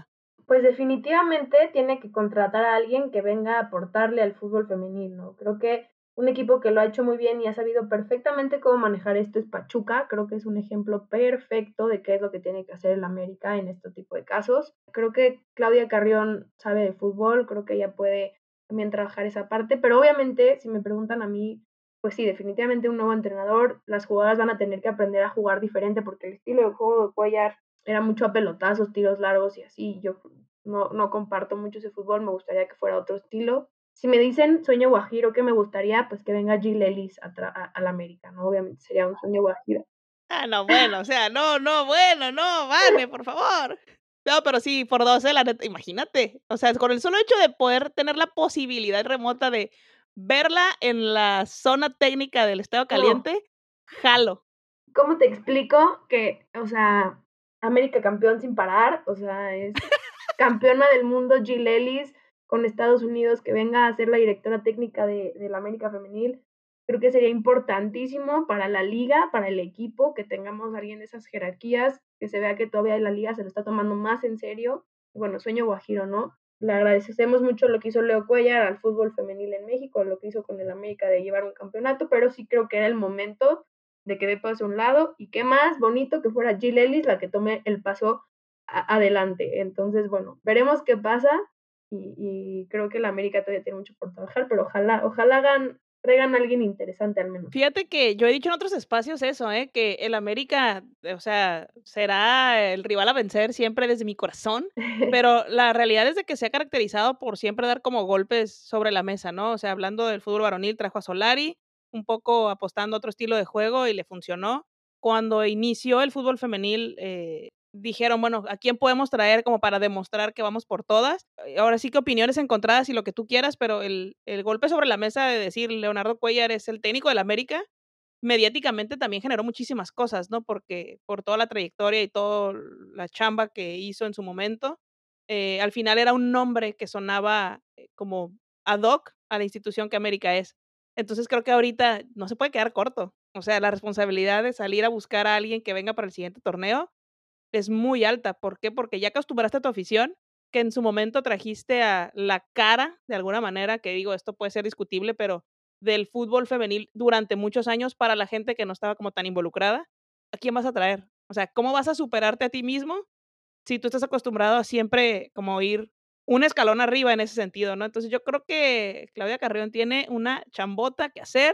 Pues definitivamente tiene que contratar a alguien que venga a aportarle al fútbol femenil, ¿no? Creo que un equipo que lo ha hecho muy bien y ha sabido perfectamente cómo manejar esto es Pachuca. Creo que es un ejemplo perfecto de qué es lo que tiene que hacer el América en este tipo de casos. Creo que Claudia Carrión sabe de fútbol, creo que ella puede también trabajar esa parte, pero obviamente, si me preguntan a mí, pues sí, definitivamente un nuevo entrenador, las jugadoras van a tener que aprender a jugar diferente porque el estilo de juego de Cuellar era mucho a pelotazos, tiros largos y así. Yo no, no comparto mucho ese fútbol, me gustaría que fuera otro estilo. Si me dicen sueño guajiro, ¿qué me gustaría? Pues que venga Jill Ellis a, a, a la América, ¿no? Obviamente sería un sueño guajiro. Ah, no, bueno, o sea, no, no, bueno, no, Vane, por favor. No, pero sí, por dos, eh, la neta, imagínate. O sea, con el solo hecho de poder tener la posibilidad remota de verla en la zona técnica del Estado No. Caliente, jalo. ¿Cómo te explico que, o sea, América campeón sin parar? O sea, es campeona del mundo Jill Ellis con Estados Unidos que venga a ser la directora técnica de, de la América Femenil. Creo que sería importantísimo para la liga, para el equipo, que tengamos a alguien de esas jerarquías, que se vea que todavía la liga se lo está tomando más en serio. Bueno, sueño guajiro, ¿no? Le agradecemos mucho lo que hizo Leo Cuellar al fútbol femenil en México, lo que hizo con el América de llevar un campeonato, pero sí creo que era el momento de que dé paso a un lado y qué más bonito que fuera Jill Ellis la que tome el paso a- adelante. Entonces, bueno, veremos qué pasa y, y creo que la América todavía tiene mucho por trabajar, pero ojalá, ojalá hagan, traigan a alguien interesante al menos. Fíjate que yo he dicho en otros espacios eso, ¿eh? Que el América, eh, o sea, será el rival a vencer siempre desde mi corazón, pero la realidad es de que se ha caracterizado por siempre dar como golpes sobre la mesa, ¿no? O sea, hablando del fútbol varonil, trajo a Solari, un poco apostando a otro estilo de juego y le funcionó. Cuando inició el fútbol femenil, eh, dijeron, bueno, ¿a quién podemos traer como para demostrar que vamos por todas? Ahora sí que opiniones encontradas y lo que tú quieras, pero el, el golpe sobre la mesa de decir Leonardo Cuellar es el técnico del América, mediáticamente también generó muchísimas cosas, ¿no? Porque por toda la trayectoria y toda la chamba que hizo en su momento, eh, al final era un nombre que sonaba eh, como ad hoc a la institución que América es. Entonces creo que ahorita no se puede quedar corto. O sea, la responsabilidad de salir a buscar a alguien que venga para el siguiente torneo es muy alta. ¿Por qué? Porque ya acostumbraste a tu afición, que en su momento trajiste a la cara, de alguna manera, que digo, esto puede ser discutible, pero del fútbol femenil durante muchos años para la gente que no estaba como tan involucrada. ¿A quién vas a traer? O sea, ¿cómo vas a superarte a ti mismo si tú estás acostumbrado a siempre como ir un escalón arriba en ese sentido, ¿no? Entonces yo creo que Claudia Carrión tiene una chambota que hacer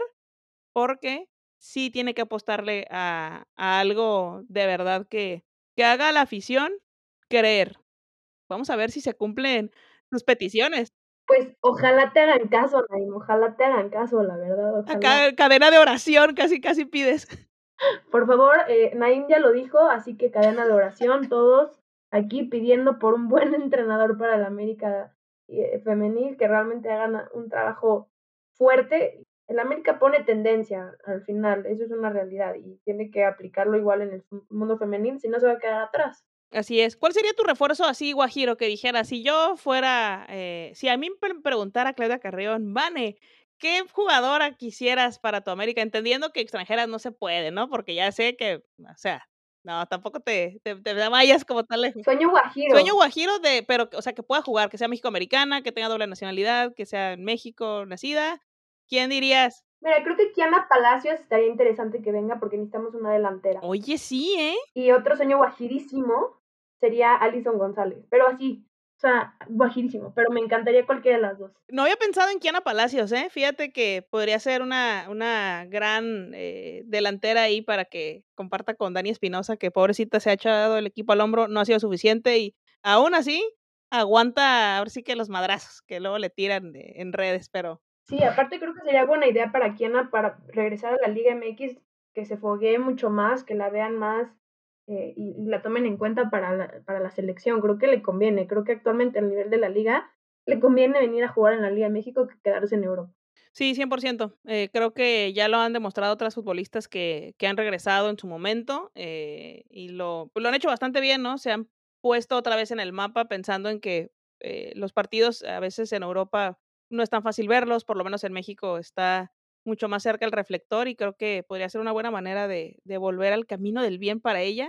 porque sí tiene que apostarle a, a algo de verdad que, que haga a la afición creer. Vamos a ver si se cumplen sus peticiones. Pues ojalá te hagan caso, Naim, ojalá te hagan caso, la verdad, ojalá. Acá cadena de oración, casi casi pides. Por favor, eh, Naim ya lo dijo, así que cadena de oración, todos aquí pidiendo por un buen entrenador para la América eh, femenil, que realmente hagan un trabajo fuerte. El América pone tendencia al final, eso es una realidad y tiene que aplicarlo igual en el mundo femenil, si no se va a quedar atrás. Así es. ¿Cuál sería tu refuerzo así, Guajiro, que dijera, si yo fuera, eh, si a mí me preguntara Claudia Carrión, Vane, ¿qué jugadora quisieras para tu América? Entendiendo que extranjeras no se puede, ¿no? Porque ya sé que, o sea, no, tampoco te, te, te vayas como tal lejos. Sueño Sueño guajiro. guajiro de, pero, o sea, que pueda jugar, que sea mexicoamericana, que tenga doble nacionalidad, que sea en México nacida. ¿Quién dirías? Mira, creo que Kiana Palacios estaría interesante que venga porque necesitamos una delantera. Oye, sí, ¿eh? Y otro sueño guajirísimo sería Alison González, pero así, o sea, guajirísimo, pero me encantaría cualquiera de las dos. No había pensado en Kiana Palacios, ¿eh? Fíjate que podría ser una, una gran eh, delantera ahí para que comparta con Dani Espinosa, que pobrecita se ha echado el equipo al hombro, no ha sido suficiente y aún así aguanta, ahora sí que los madrazos que luego le tiran de, en redes, pero Sí, aparte creo que sería buena idea para Kiana para regresar a la Liga M X, que se foguee mucho más, que la vean más eh, y, y, la tomen en cuenta para la, para la selección. Creo que le conviene, creo que actualmente al nivel de la liga le conviene venir a jugar en la Liga de México que quedarse en Europa. sí, cien por ciento. Eh, creo que ya lo han demostrado otras futbolistas que, que han regresado en su momento eh, y lo, lo han hecho bastante bien, ¿no? Se han puesto otra vez en el mapa pensando en que eh, los partidos a veces en Europa no es tan fácil verlos, por lo menos en México está mucho más cerca el reflector y creo que podría ser una buena manera de, de volver al camino del bien para ella.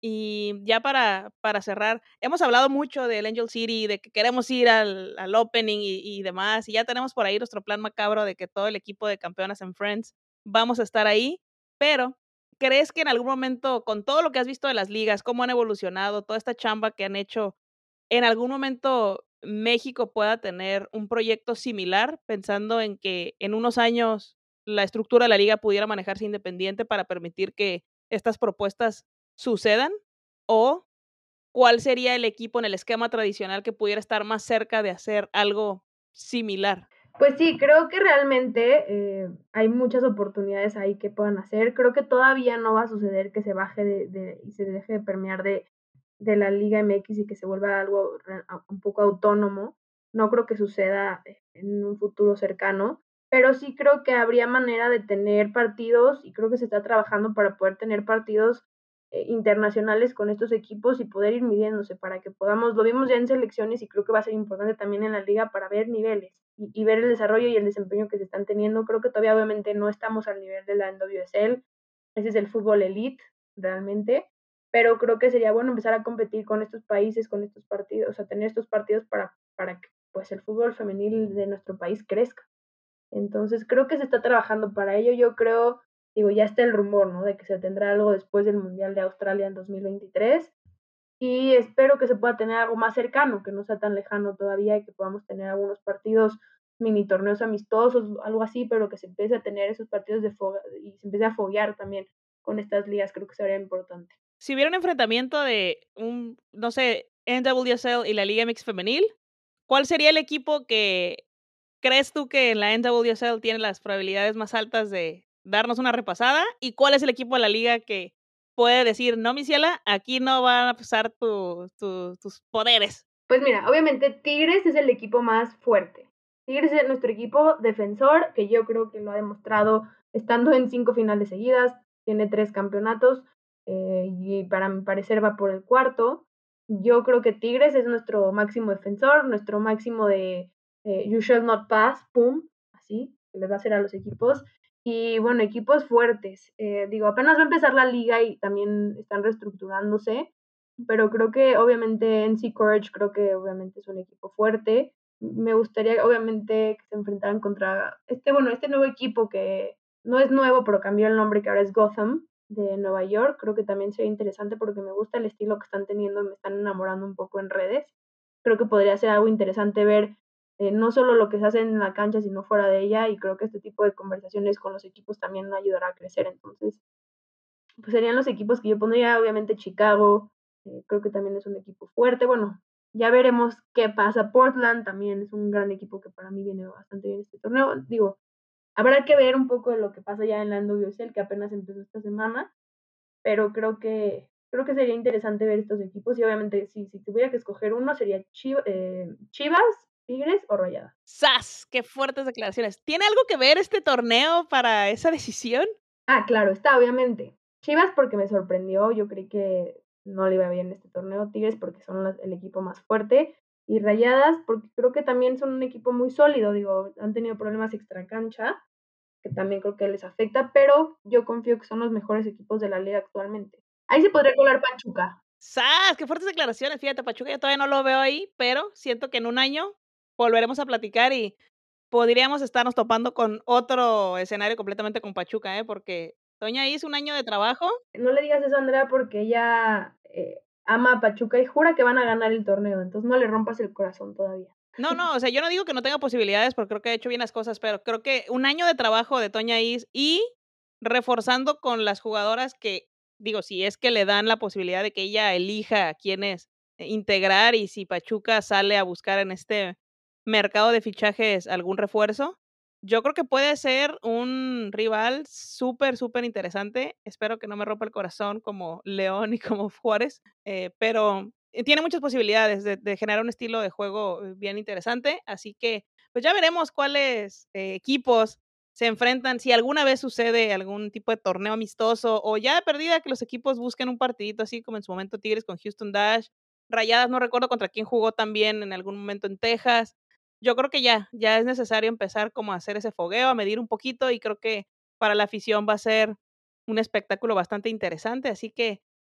Y ya para, para cerrar, hemos hablado mucho del Angel City, de que queremos ir al, al opening y, y demás, y ya tenemos por ahí nuestro plan macabro de que todo el equipo de Campeonas en Friends vamos a estar ahí, pero ¿crees que en algún momento, con todo lo que has visto de las ligas, cómo han evolucionado, toda esta chamba que han hecho, en algún momento México pueda tener un proyecto similar, pensando en que en unos años la estructura de la liga pudiera manejarse independiente para permitir que estas propuestas sucedan? ¿O cuál sería el equipo en el esquema tradicional que pudiera estar más cerca de hacer algo similar? Pues sí, creo que realmente eh, hay muchas oportunidades ahí que puedan hacer. Creo que todavía no va a suceder que se baje de, de y se deje de permear de, de la Liga M X y que se vuelva algo un poco autónomo. No creo que suceda en un futuro cercano, pero sí creo que habría manera de tener partidos y creo que se está trabajando para poder tener partidos eh, internacionales con estos equipos y poder ir midiéndose para que podamos, lo vimos ya en selecciones y creo que va a ser importante también en la liga para ver niveles y, y ver el desarrollo y el desempeño que se están teniendo. Creo que todavía obviamente no estamos al nivel de la N W S L, ese es el fútbol elite realmente, pero creo que sería bueno empezar a competir con estos países, con estos partidos, o sea, tener estos partidos para, para que pues el fútbol femenil de nuestro país crezca. Entonces creo que se está trabajando para ello. Yo creo, digo, ya está el rumor, ¿no? De que se tendrá algo después del Mundial de Australia en dos mil veintitrés y espero que se pueda tener algo más cercano, que no sea tan lejano todavía y que podamos tener algunos partidos, mini torneos amistosos, algo así, pero que se empiece a tener esos partidos de foga y se empiece a foguear también con estas ligas, creo que sería importante. Si hubiera un enfrentamiento de un, no sé, N W S L y la Liga M X femenil, ¿cuál sería el equipo que crees tú que en la N W S L tiene las probabilidades más altas de darnos una repasada? ¿Y cuál es el equipo de la liga que puede decir, no, mi ciela, aquí no van a pasar tu, tu, tus poderes? Pues mira, obviamente Tigres es el equipo más fuerte. Tigres es nuestro equipo defensor, que yo creo que lo ha demostrado estando en cinco finales seguidas, tiene tres campeonatos eh, y para mi parecer va por el cuarto. Yo creo que Tigres es nuestro máximo defensor, nuestro máximo de eh, you shall not pass, pum, así, que les va a hacer a los equipos. Y bueno, equipos fuertes. Eh, digo, apenas va a empezar la liga y también están reestructurándose, pero creo que obviamente N C Courage, creo que obviamente es un equipo fuerte. Me gustaría obviamente que se enfrentaran contra este, bueno, este nuevo equipo que no es nuevo, pero cambió el nombre, que ahora es Gotham de Nueva York. Creo que también sería interesante porque me gusta el estilo que están teniendo, me están enamorando un poco en redes. Creo que podría ser algo interesante ver eh, no solo lo que se hace en la cancha, sino fuera de ella, y creo que este tipo de conversaciones con los equipos también ayudará a crecer. Entonces, pues serían los equipos que yo pondría, obviamente Chicago, eh, creo que también es un equipo fuerte. Bueno, ya veremos qué pasa. Portland también es un gran equipo que para mí viene bastante bien este torneo. Digo, habrá que ver un poco de lo que pasa ya en la N W S L, que apenas empezó esta semana, pero creo que creo que sería interesante ver estos equipos y obviamente si, si tuviera que escoger uno sería Chivas, eh, Chivas, Tigres o Rayadas. ¡Sas! ¡Qué fuertes declaraciones! ¿Tiene algo que ver este torneo para esa decisión? Ah, claro, está obviamente. Chivas porque me sorprendió, yo creí que no le iba bien este torneo. Tigres porque son las, el equipo más fuerte. Y Rayadas porque creo que también son un equipo muy sólido, digo, han tenido problemas extra cancha, que también creo que les afecta, pero yo confío que son los mejores equipos de la liga actualmente. Ahí se podría colar Pachuca. ¡Sas! ¡Qué fuertes declaraciones! Fíjate, Pachuca yo todavía no lo veo ahí, pero siento que en un año volveremos a platicar y podríamos estarnos topando con otro escenario completamente con Pachuca, ¿eh? Porque Toña hizo un año de trabajo. No le digas eso a Andrea porque ella eh, ama a Pachuca y jura que van a ganar el torneo, entonces no le rompas el corazón todavía. No, no, o sea, yo no digo que no tenga posibilidades porque creo que ha hecho bien las cosas, pero creo que un año de trabajo de Toña Is y reforzando con las jugadoras que, digo, si es que le dan la posibilidad de que ella elija a quiénes integrar y si Pachuca sale a buscar en este mercado de fichajes algún refuerzo, yo creo que puede ser un rival súper, súper interesante. Espero que no me rompa el corazón como León y como Juárez, eh, pero tiene muchas posibilidades de, de generar un estilo de juego bien interesante, así que pues ya veremos cuáles eh, equipos se enfrentan, si alguna vez sucede algún tipo de torneo amistoso o ya de perdida que los equipos busquen un partidito así como en su momento Tigres con Houston Dash, Rayadas no recuerdo contra quién jugó también en algún momento en Texas. Yo creo que ya, ya es necesario empezar como a hacer ese fogueo, a medir un poquito y creo que para la afición va a ser un espectáculo bastante interesante, así que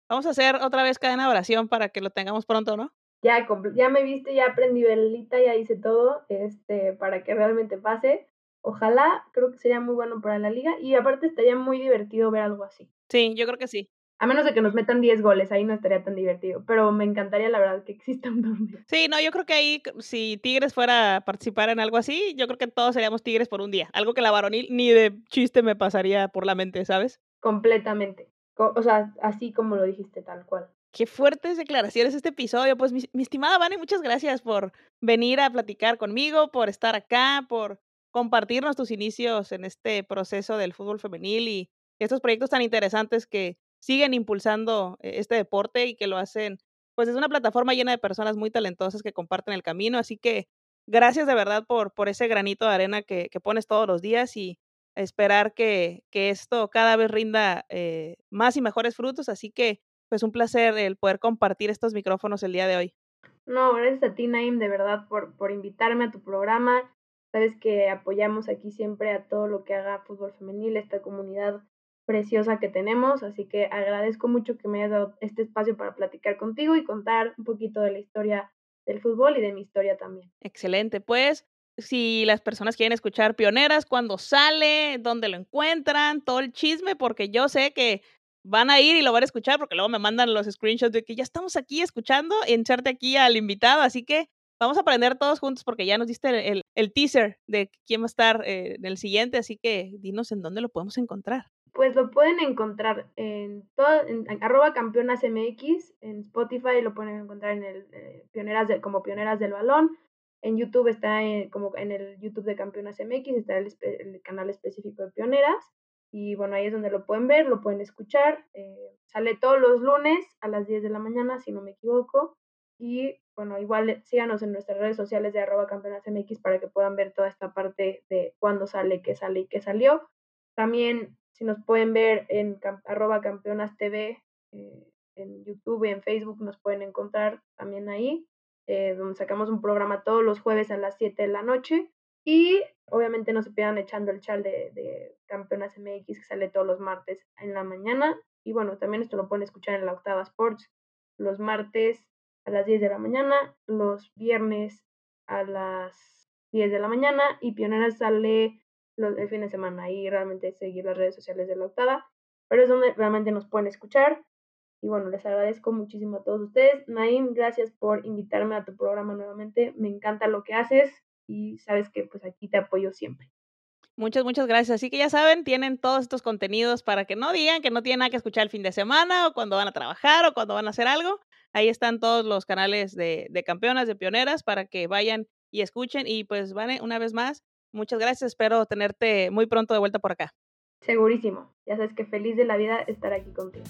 Vamos a hacer otra vez cadena de oración para que lo tengamos pronto, ¿no? Ya, ya me viste, ya aprendí velita, ya hice todo, este, para que realmente pase. Ojalá, creo que sería muy bueno para la liga y aparte estaría muy divertido ver algo así. Sí, yo creo que sí. A menos de que nos metan diez goles, ahí no estaría tan divertido, pero me encantaría, la verdad, que exista un torneo. Sí, no, yo creo que ahí, si Tigres fuera a participar en algo así, yo creo que todos seríamos Tigres por un día. Algo que la varonil ni de chiste me pasaría por la mente, ¿sabes? Completamente. O sea, así como lo dijiste, tal cual. Qué fuertes declaraciones este episodio. Pues, mi, mi estimada Vane, muchas gracias por venir a platicar conmigo, por estar acá, por compartirnos tus inicios en este proceso del fútbol femenil y estos proyectos tan interesantes que siguen impulsando este deporte y que lo hacen, pues es una plataforma llena de personas muy talentosas que comparten el camino. Así que gracias de verdad por, por ese granito de arena que, que pones todos los días y esperar que, que esto cada vez rinda eh, más y mejores frutos. Así que pues un placer el poder compartir estos micrófonos el día de hoy. No, gracias a ti, Naim, de verdad, por, por invitarme a tu programa. Sabes que apoyamos aquí siempre a todo lo que haga fútbol femenil, esta comunidad preciosa que tenemos, así que agradezco mucho que me hayas dado este espacio para platicar contigo y contar un poquito de la historia del fútbol y de mi historia también. Excelente, pues si las personas quieren escuchar Pioneras, cuándo sale, dónde lo encuentran, todo el chisme, porque yo sé que van a ir y lo van a escuchar, porque luego me mandan los screenshots de que ya estamos aquí escuchando, inserte aquí al invitado, así que vamos a aprender todos juntos, porque ya nos diste el, el, el teaser de quién va a estar eh, en el siguiente, así que dinos en dónde lo podemos encontrar. Pues lo pueden encontrar en, todo, en, en arroba campeonas M X, en Spotify lo pueden encontrar en el eh, Pioneras de, como Pioneras del Balón, en YouTube está en, como en el YouTube de Campeonas M X, está el, el canal específico de Pioneras, y bueno, ahí es donde lo pueden ver, lo pueden escuchar, eh, sale todos los lunes a las diez de la mañana, si no me equivoco, y bueno, igual síganos en nuestras redes sociales de arroba campeonas M X para que puedan ver toda esta parte de cuándo sale, qué sale y qué salió. También si nos pueden ver en arroba campeonas T V, eh, en YouTube y en Facebook nos pueden encontrar también ahí, eh, donde sacamos un programa todos los jueves a las siete de la noche. Y obviamente no se pierdan echando el chal de, de Campeonas M X que sale todos los martes en la mañana. Y bueno, también esto lo pueden escuchar en la Octava Sports los martes a las diez de la mañana, los viernes a las diez de la mañana y Pioneras sale el fin de semana y realmente seguir las redes sociales de la Octava, pero es donde realmente nos pueden escuchar. Y bueno, les agradezco muchísimo a todos ustedes. Naim, gracias por invitarme a tu programa nuevamente. Me encanta lo que haces y sabes que pues aquí te apoyo siempre. Muchas, muchas gracias. Así que ya saben, tienen todos estos contenidos para que no digan que no tienen nada que escuchar el fin de semana o cuando van a trabajar o cuando van a hacer algo. Ahí están todos los canales de, de campeonas, de pioneras, para que vayan y escuchen. Y pues, Vane, una vez más, muchas gracias. Espero tenerte muy pronto de vuelta por acá. Segurísimo. Ya sabes que feliz de la vida estar aquí contigo.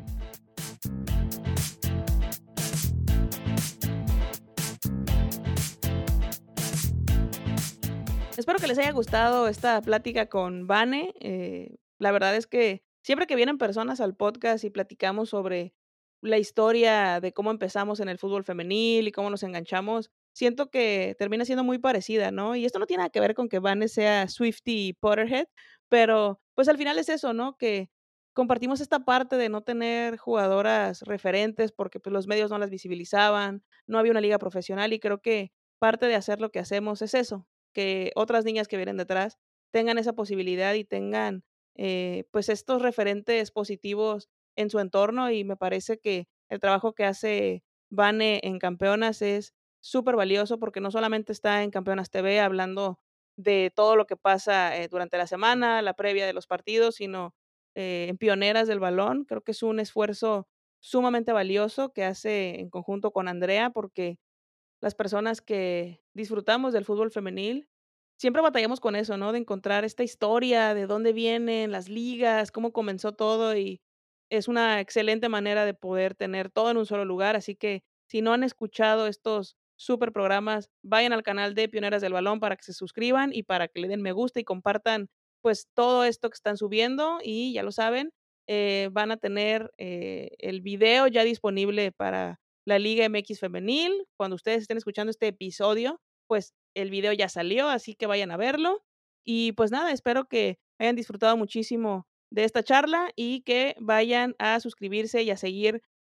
Espero que les haya gustado esta plática con Vane. Eh, la verdad es que siempre que vienen personas al podcast y platicamos sobre la historia de cómo empezamos en el fútbol femenil y cómo nos enganchamos, siento que termina siendo muy parecida, ¿no? Y esto no tiene nada que ver con que Vane sea Swiftie y Potterhead, pero pues al final es eso, ¿no? Que compartimos esta parte de no tener jugadoras referentes porque pues los medios no las visibilizaban, no había una liga profesional y creo que parte de hacer lo que hacemos es eso, que otras niñas que vienen detrás tengan esa posibilidad y tengan eh, pues estos referentes positivos en su entorno y me parece que el trabajo que hace Vane en Campeonas es súper valioso porque no solamente está en Campeonas T V hablando de todo lo que pasa eh, durante la semana, la previa de los partidos, sino eh, en Pioneras del Balón. Creo que es un esfuerzo sumamente valioso que hace en conjunto con Andrea porque las personas que disfrutamos del fútbol femenil, siempre batallamos con eso, ¿no? De encontrar esta historia, de dónde vienen las ligas, cómo comenzó todo y es una excelente manera de poder tener todo en un solo lugar. Así que si no han escuchado estos super programas, vayan al canal de Pioneras del Balón para que se suscriban y para que le den me gusta y compartan pues todo esto que están subiendo y ya lo saben, eh, van a tener eh, el video ya disponible para la Liga M X Femenil. Cuando ustedes estén escuchando este episodio, pues el video ya salió, así que vayan a verlo. Y pues nada, espero que hayan disfrutado muchísimo de esta charla y que vayan a suscribirse y a seguir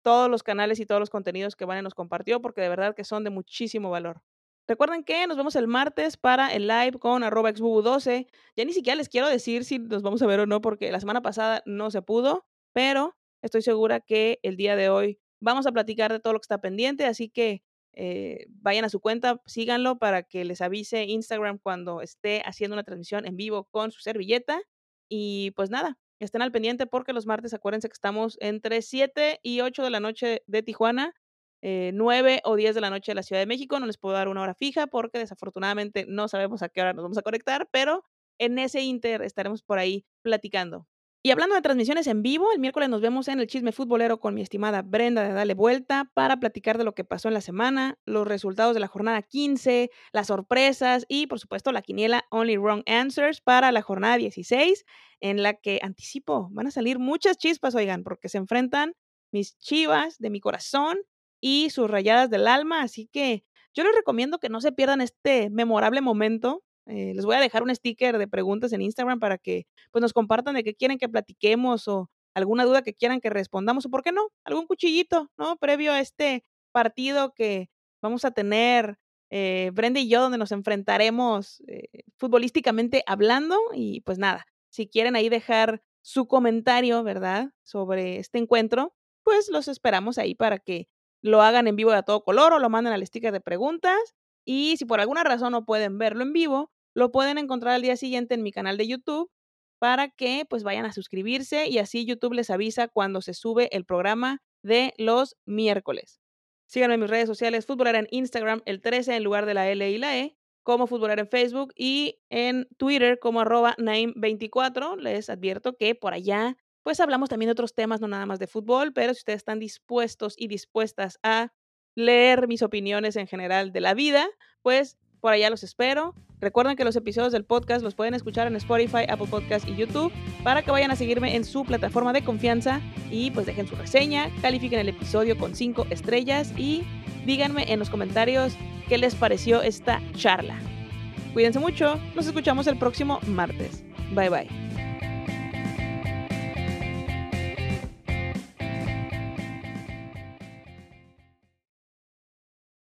todos los canales y todos los contenidos que Vane nos compartió, porque de verdad que son de muchísimo valor. Recuerden que nos vemos el martes para el live con arroba exbubu doce. Ya ni siquiera les quiero decir si nos vamos a ver o no, porque la semana pasada no se pudo, pero estoy segura que el día de hoy vamos a platicar de todo lo que está pendiente, así que eh, vayan a su cuenta, síganlo para que les avise Instagram cuando esté haciendo una transmisión en vivo con su servilleta. Y pues nada, estén al pendiente porque los martes acuérdense que estamos entre siete y ocho de la noche de Tijuana, eh, nueve o diez de la noche de la Ciudad de México. No les puedo dar una hora fija porque desafortunadamente no sabemos a qué hora nos vamos a conectar, pero en ese inter estaremos por ahí platicando. Y hablando de transmisiones en vivo, el miércoles nos vemos en el Chisme Futbolero con mi estimada Brenda de Dale Vuelta para platicar de lo que pasó en la semana, los resultados de la jornada quince, las sorpresas y, por supuesto, la quiniela Only Wrong Answers para la jornada dieciséis, en la que, anticipo, van a salir muchas chispas, oigan, porque se enfrentan mis Chivas de mi corazón y sus Rayadas del alma, así que yo les recomiendo que no se pierdan este memorable momento. Eh, les voy a dejar un sticker de preguntas en Instagram para que pues, nos compartan de qué quieren que platiquemos o alguna duda que quieran que respondamos o, ¿por qué no? Algún cuchillito, ¿no? Previo a este partido que vamos a tener eh, Brenda y yo, donde nos enfrentaremos eh, futbolísticamente hablando. Y pues nada, si quieren ahí dejar su comentario, ¿verdad? Sobre este encuentro, pues los esperamos ahí para que lo hagan en vivo de a todo color o lo manden al sticker de preguntas. Y si por alguna razón no pueden verlo en vivo, lo pueden encontrar al día siguiente en mi canal de YouTube para que pues vayan a suscribirse y así YouTube les avisa cuando se sube el programa de los miércoles. Síganme en mis redes sociales, Futbolera en Instagram, el trece en lugar de la L y la E, como Futbolera en Facebook y en Twitter como arroba naim veinticuatro. Les advierto que por allá pues hablamos también de otros temas, no nada más de fútbol, pero si ustedes están dispuestos y dispuestas a leer mis opiniones en general de la vida, pues por allá los espero. Recuerden que los episodios del podcast los pueden escuchar en Spotify, Apple Podcast y YouTube para que vayan a seguirme en su plataforma de confianza y pues dejen su reseña, califiquen el episodio con cinco estrellas y díganme en los comentarios qué les pareció esta charla. Cuídense mucho, nos escuchamos el próximo martes. Bye bye.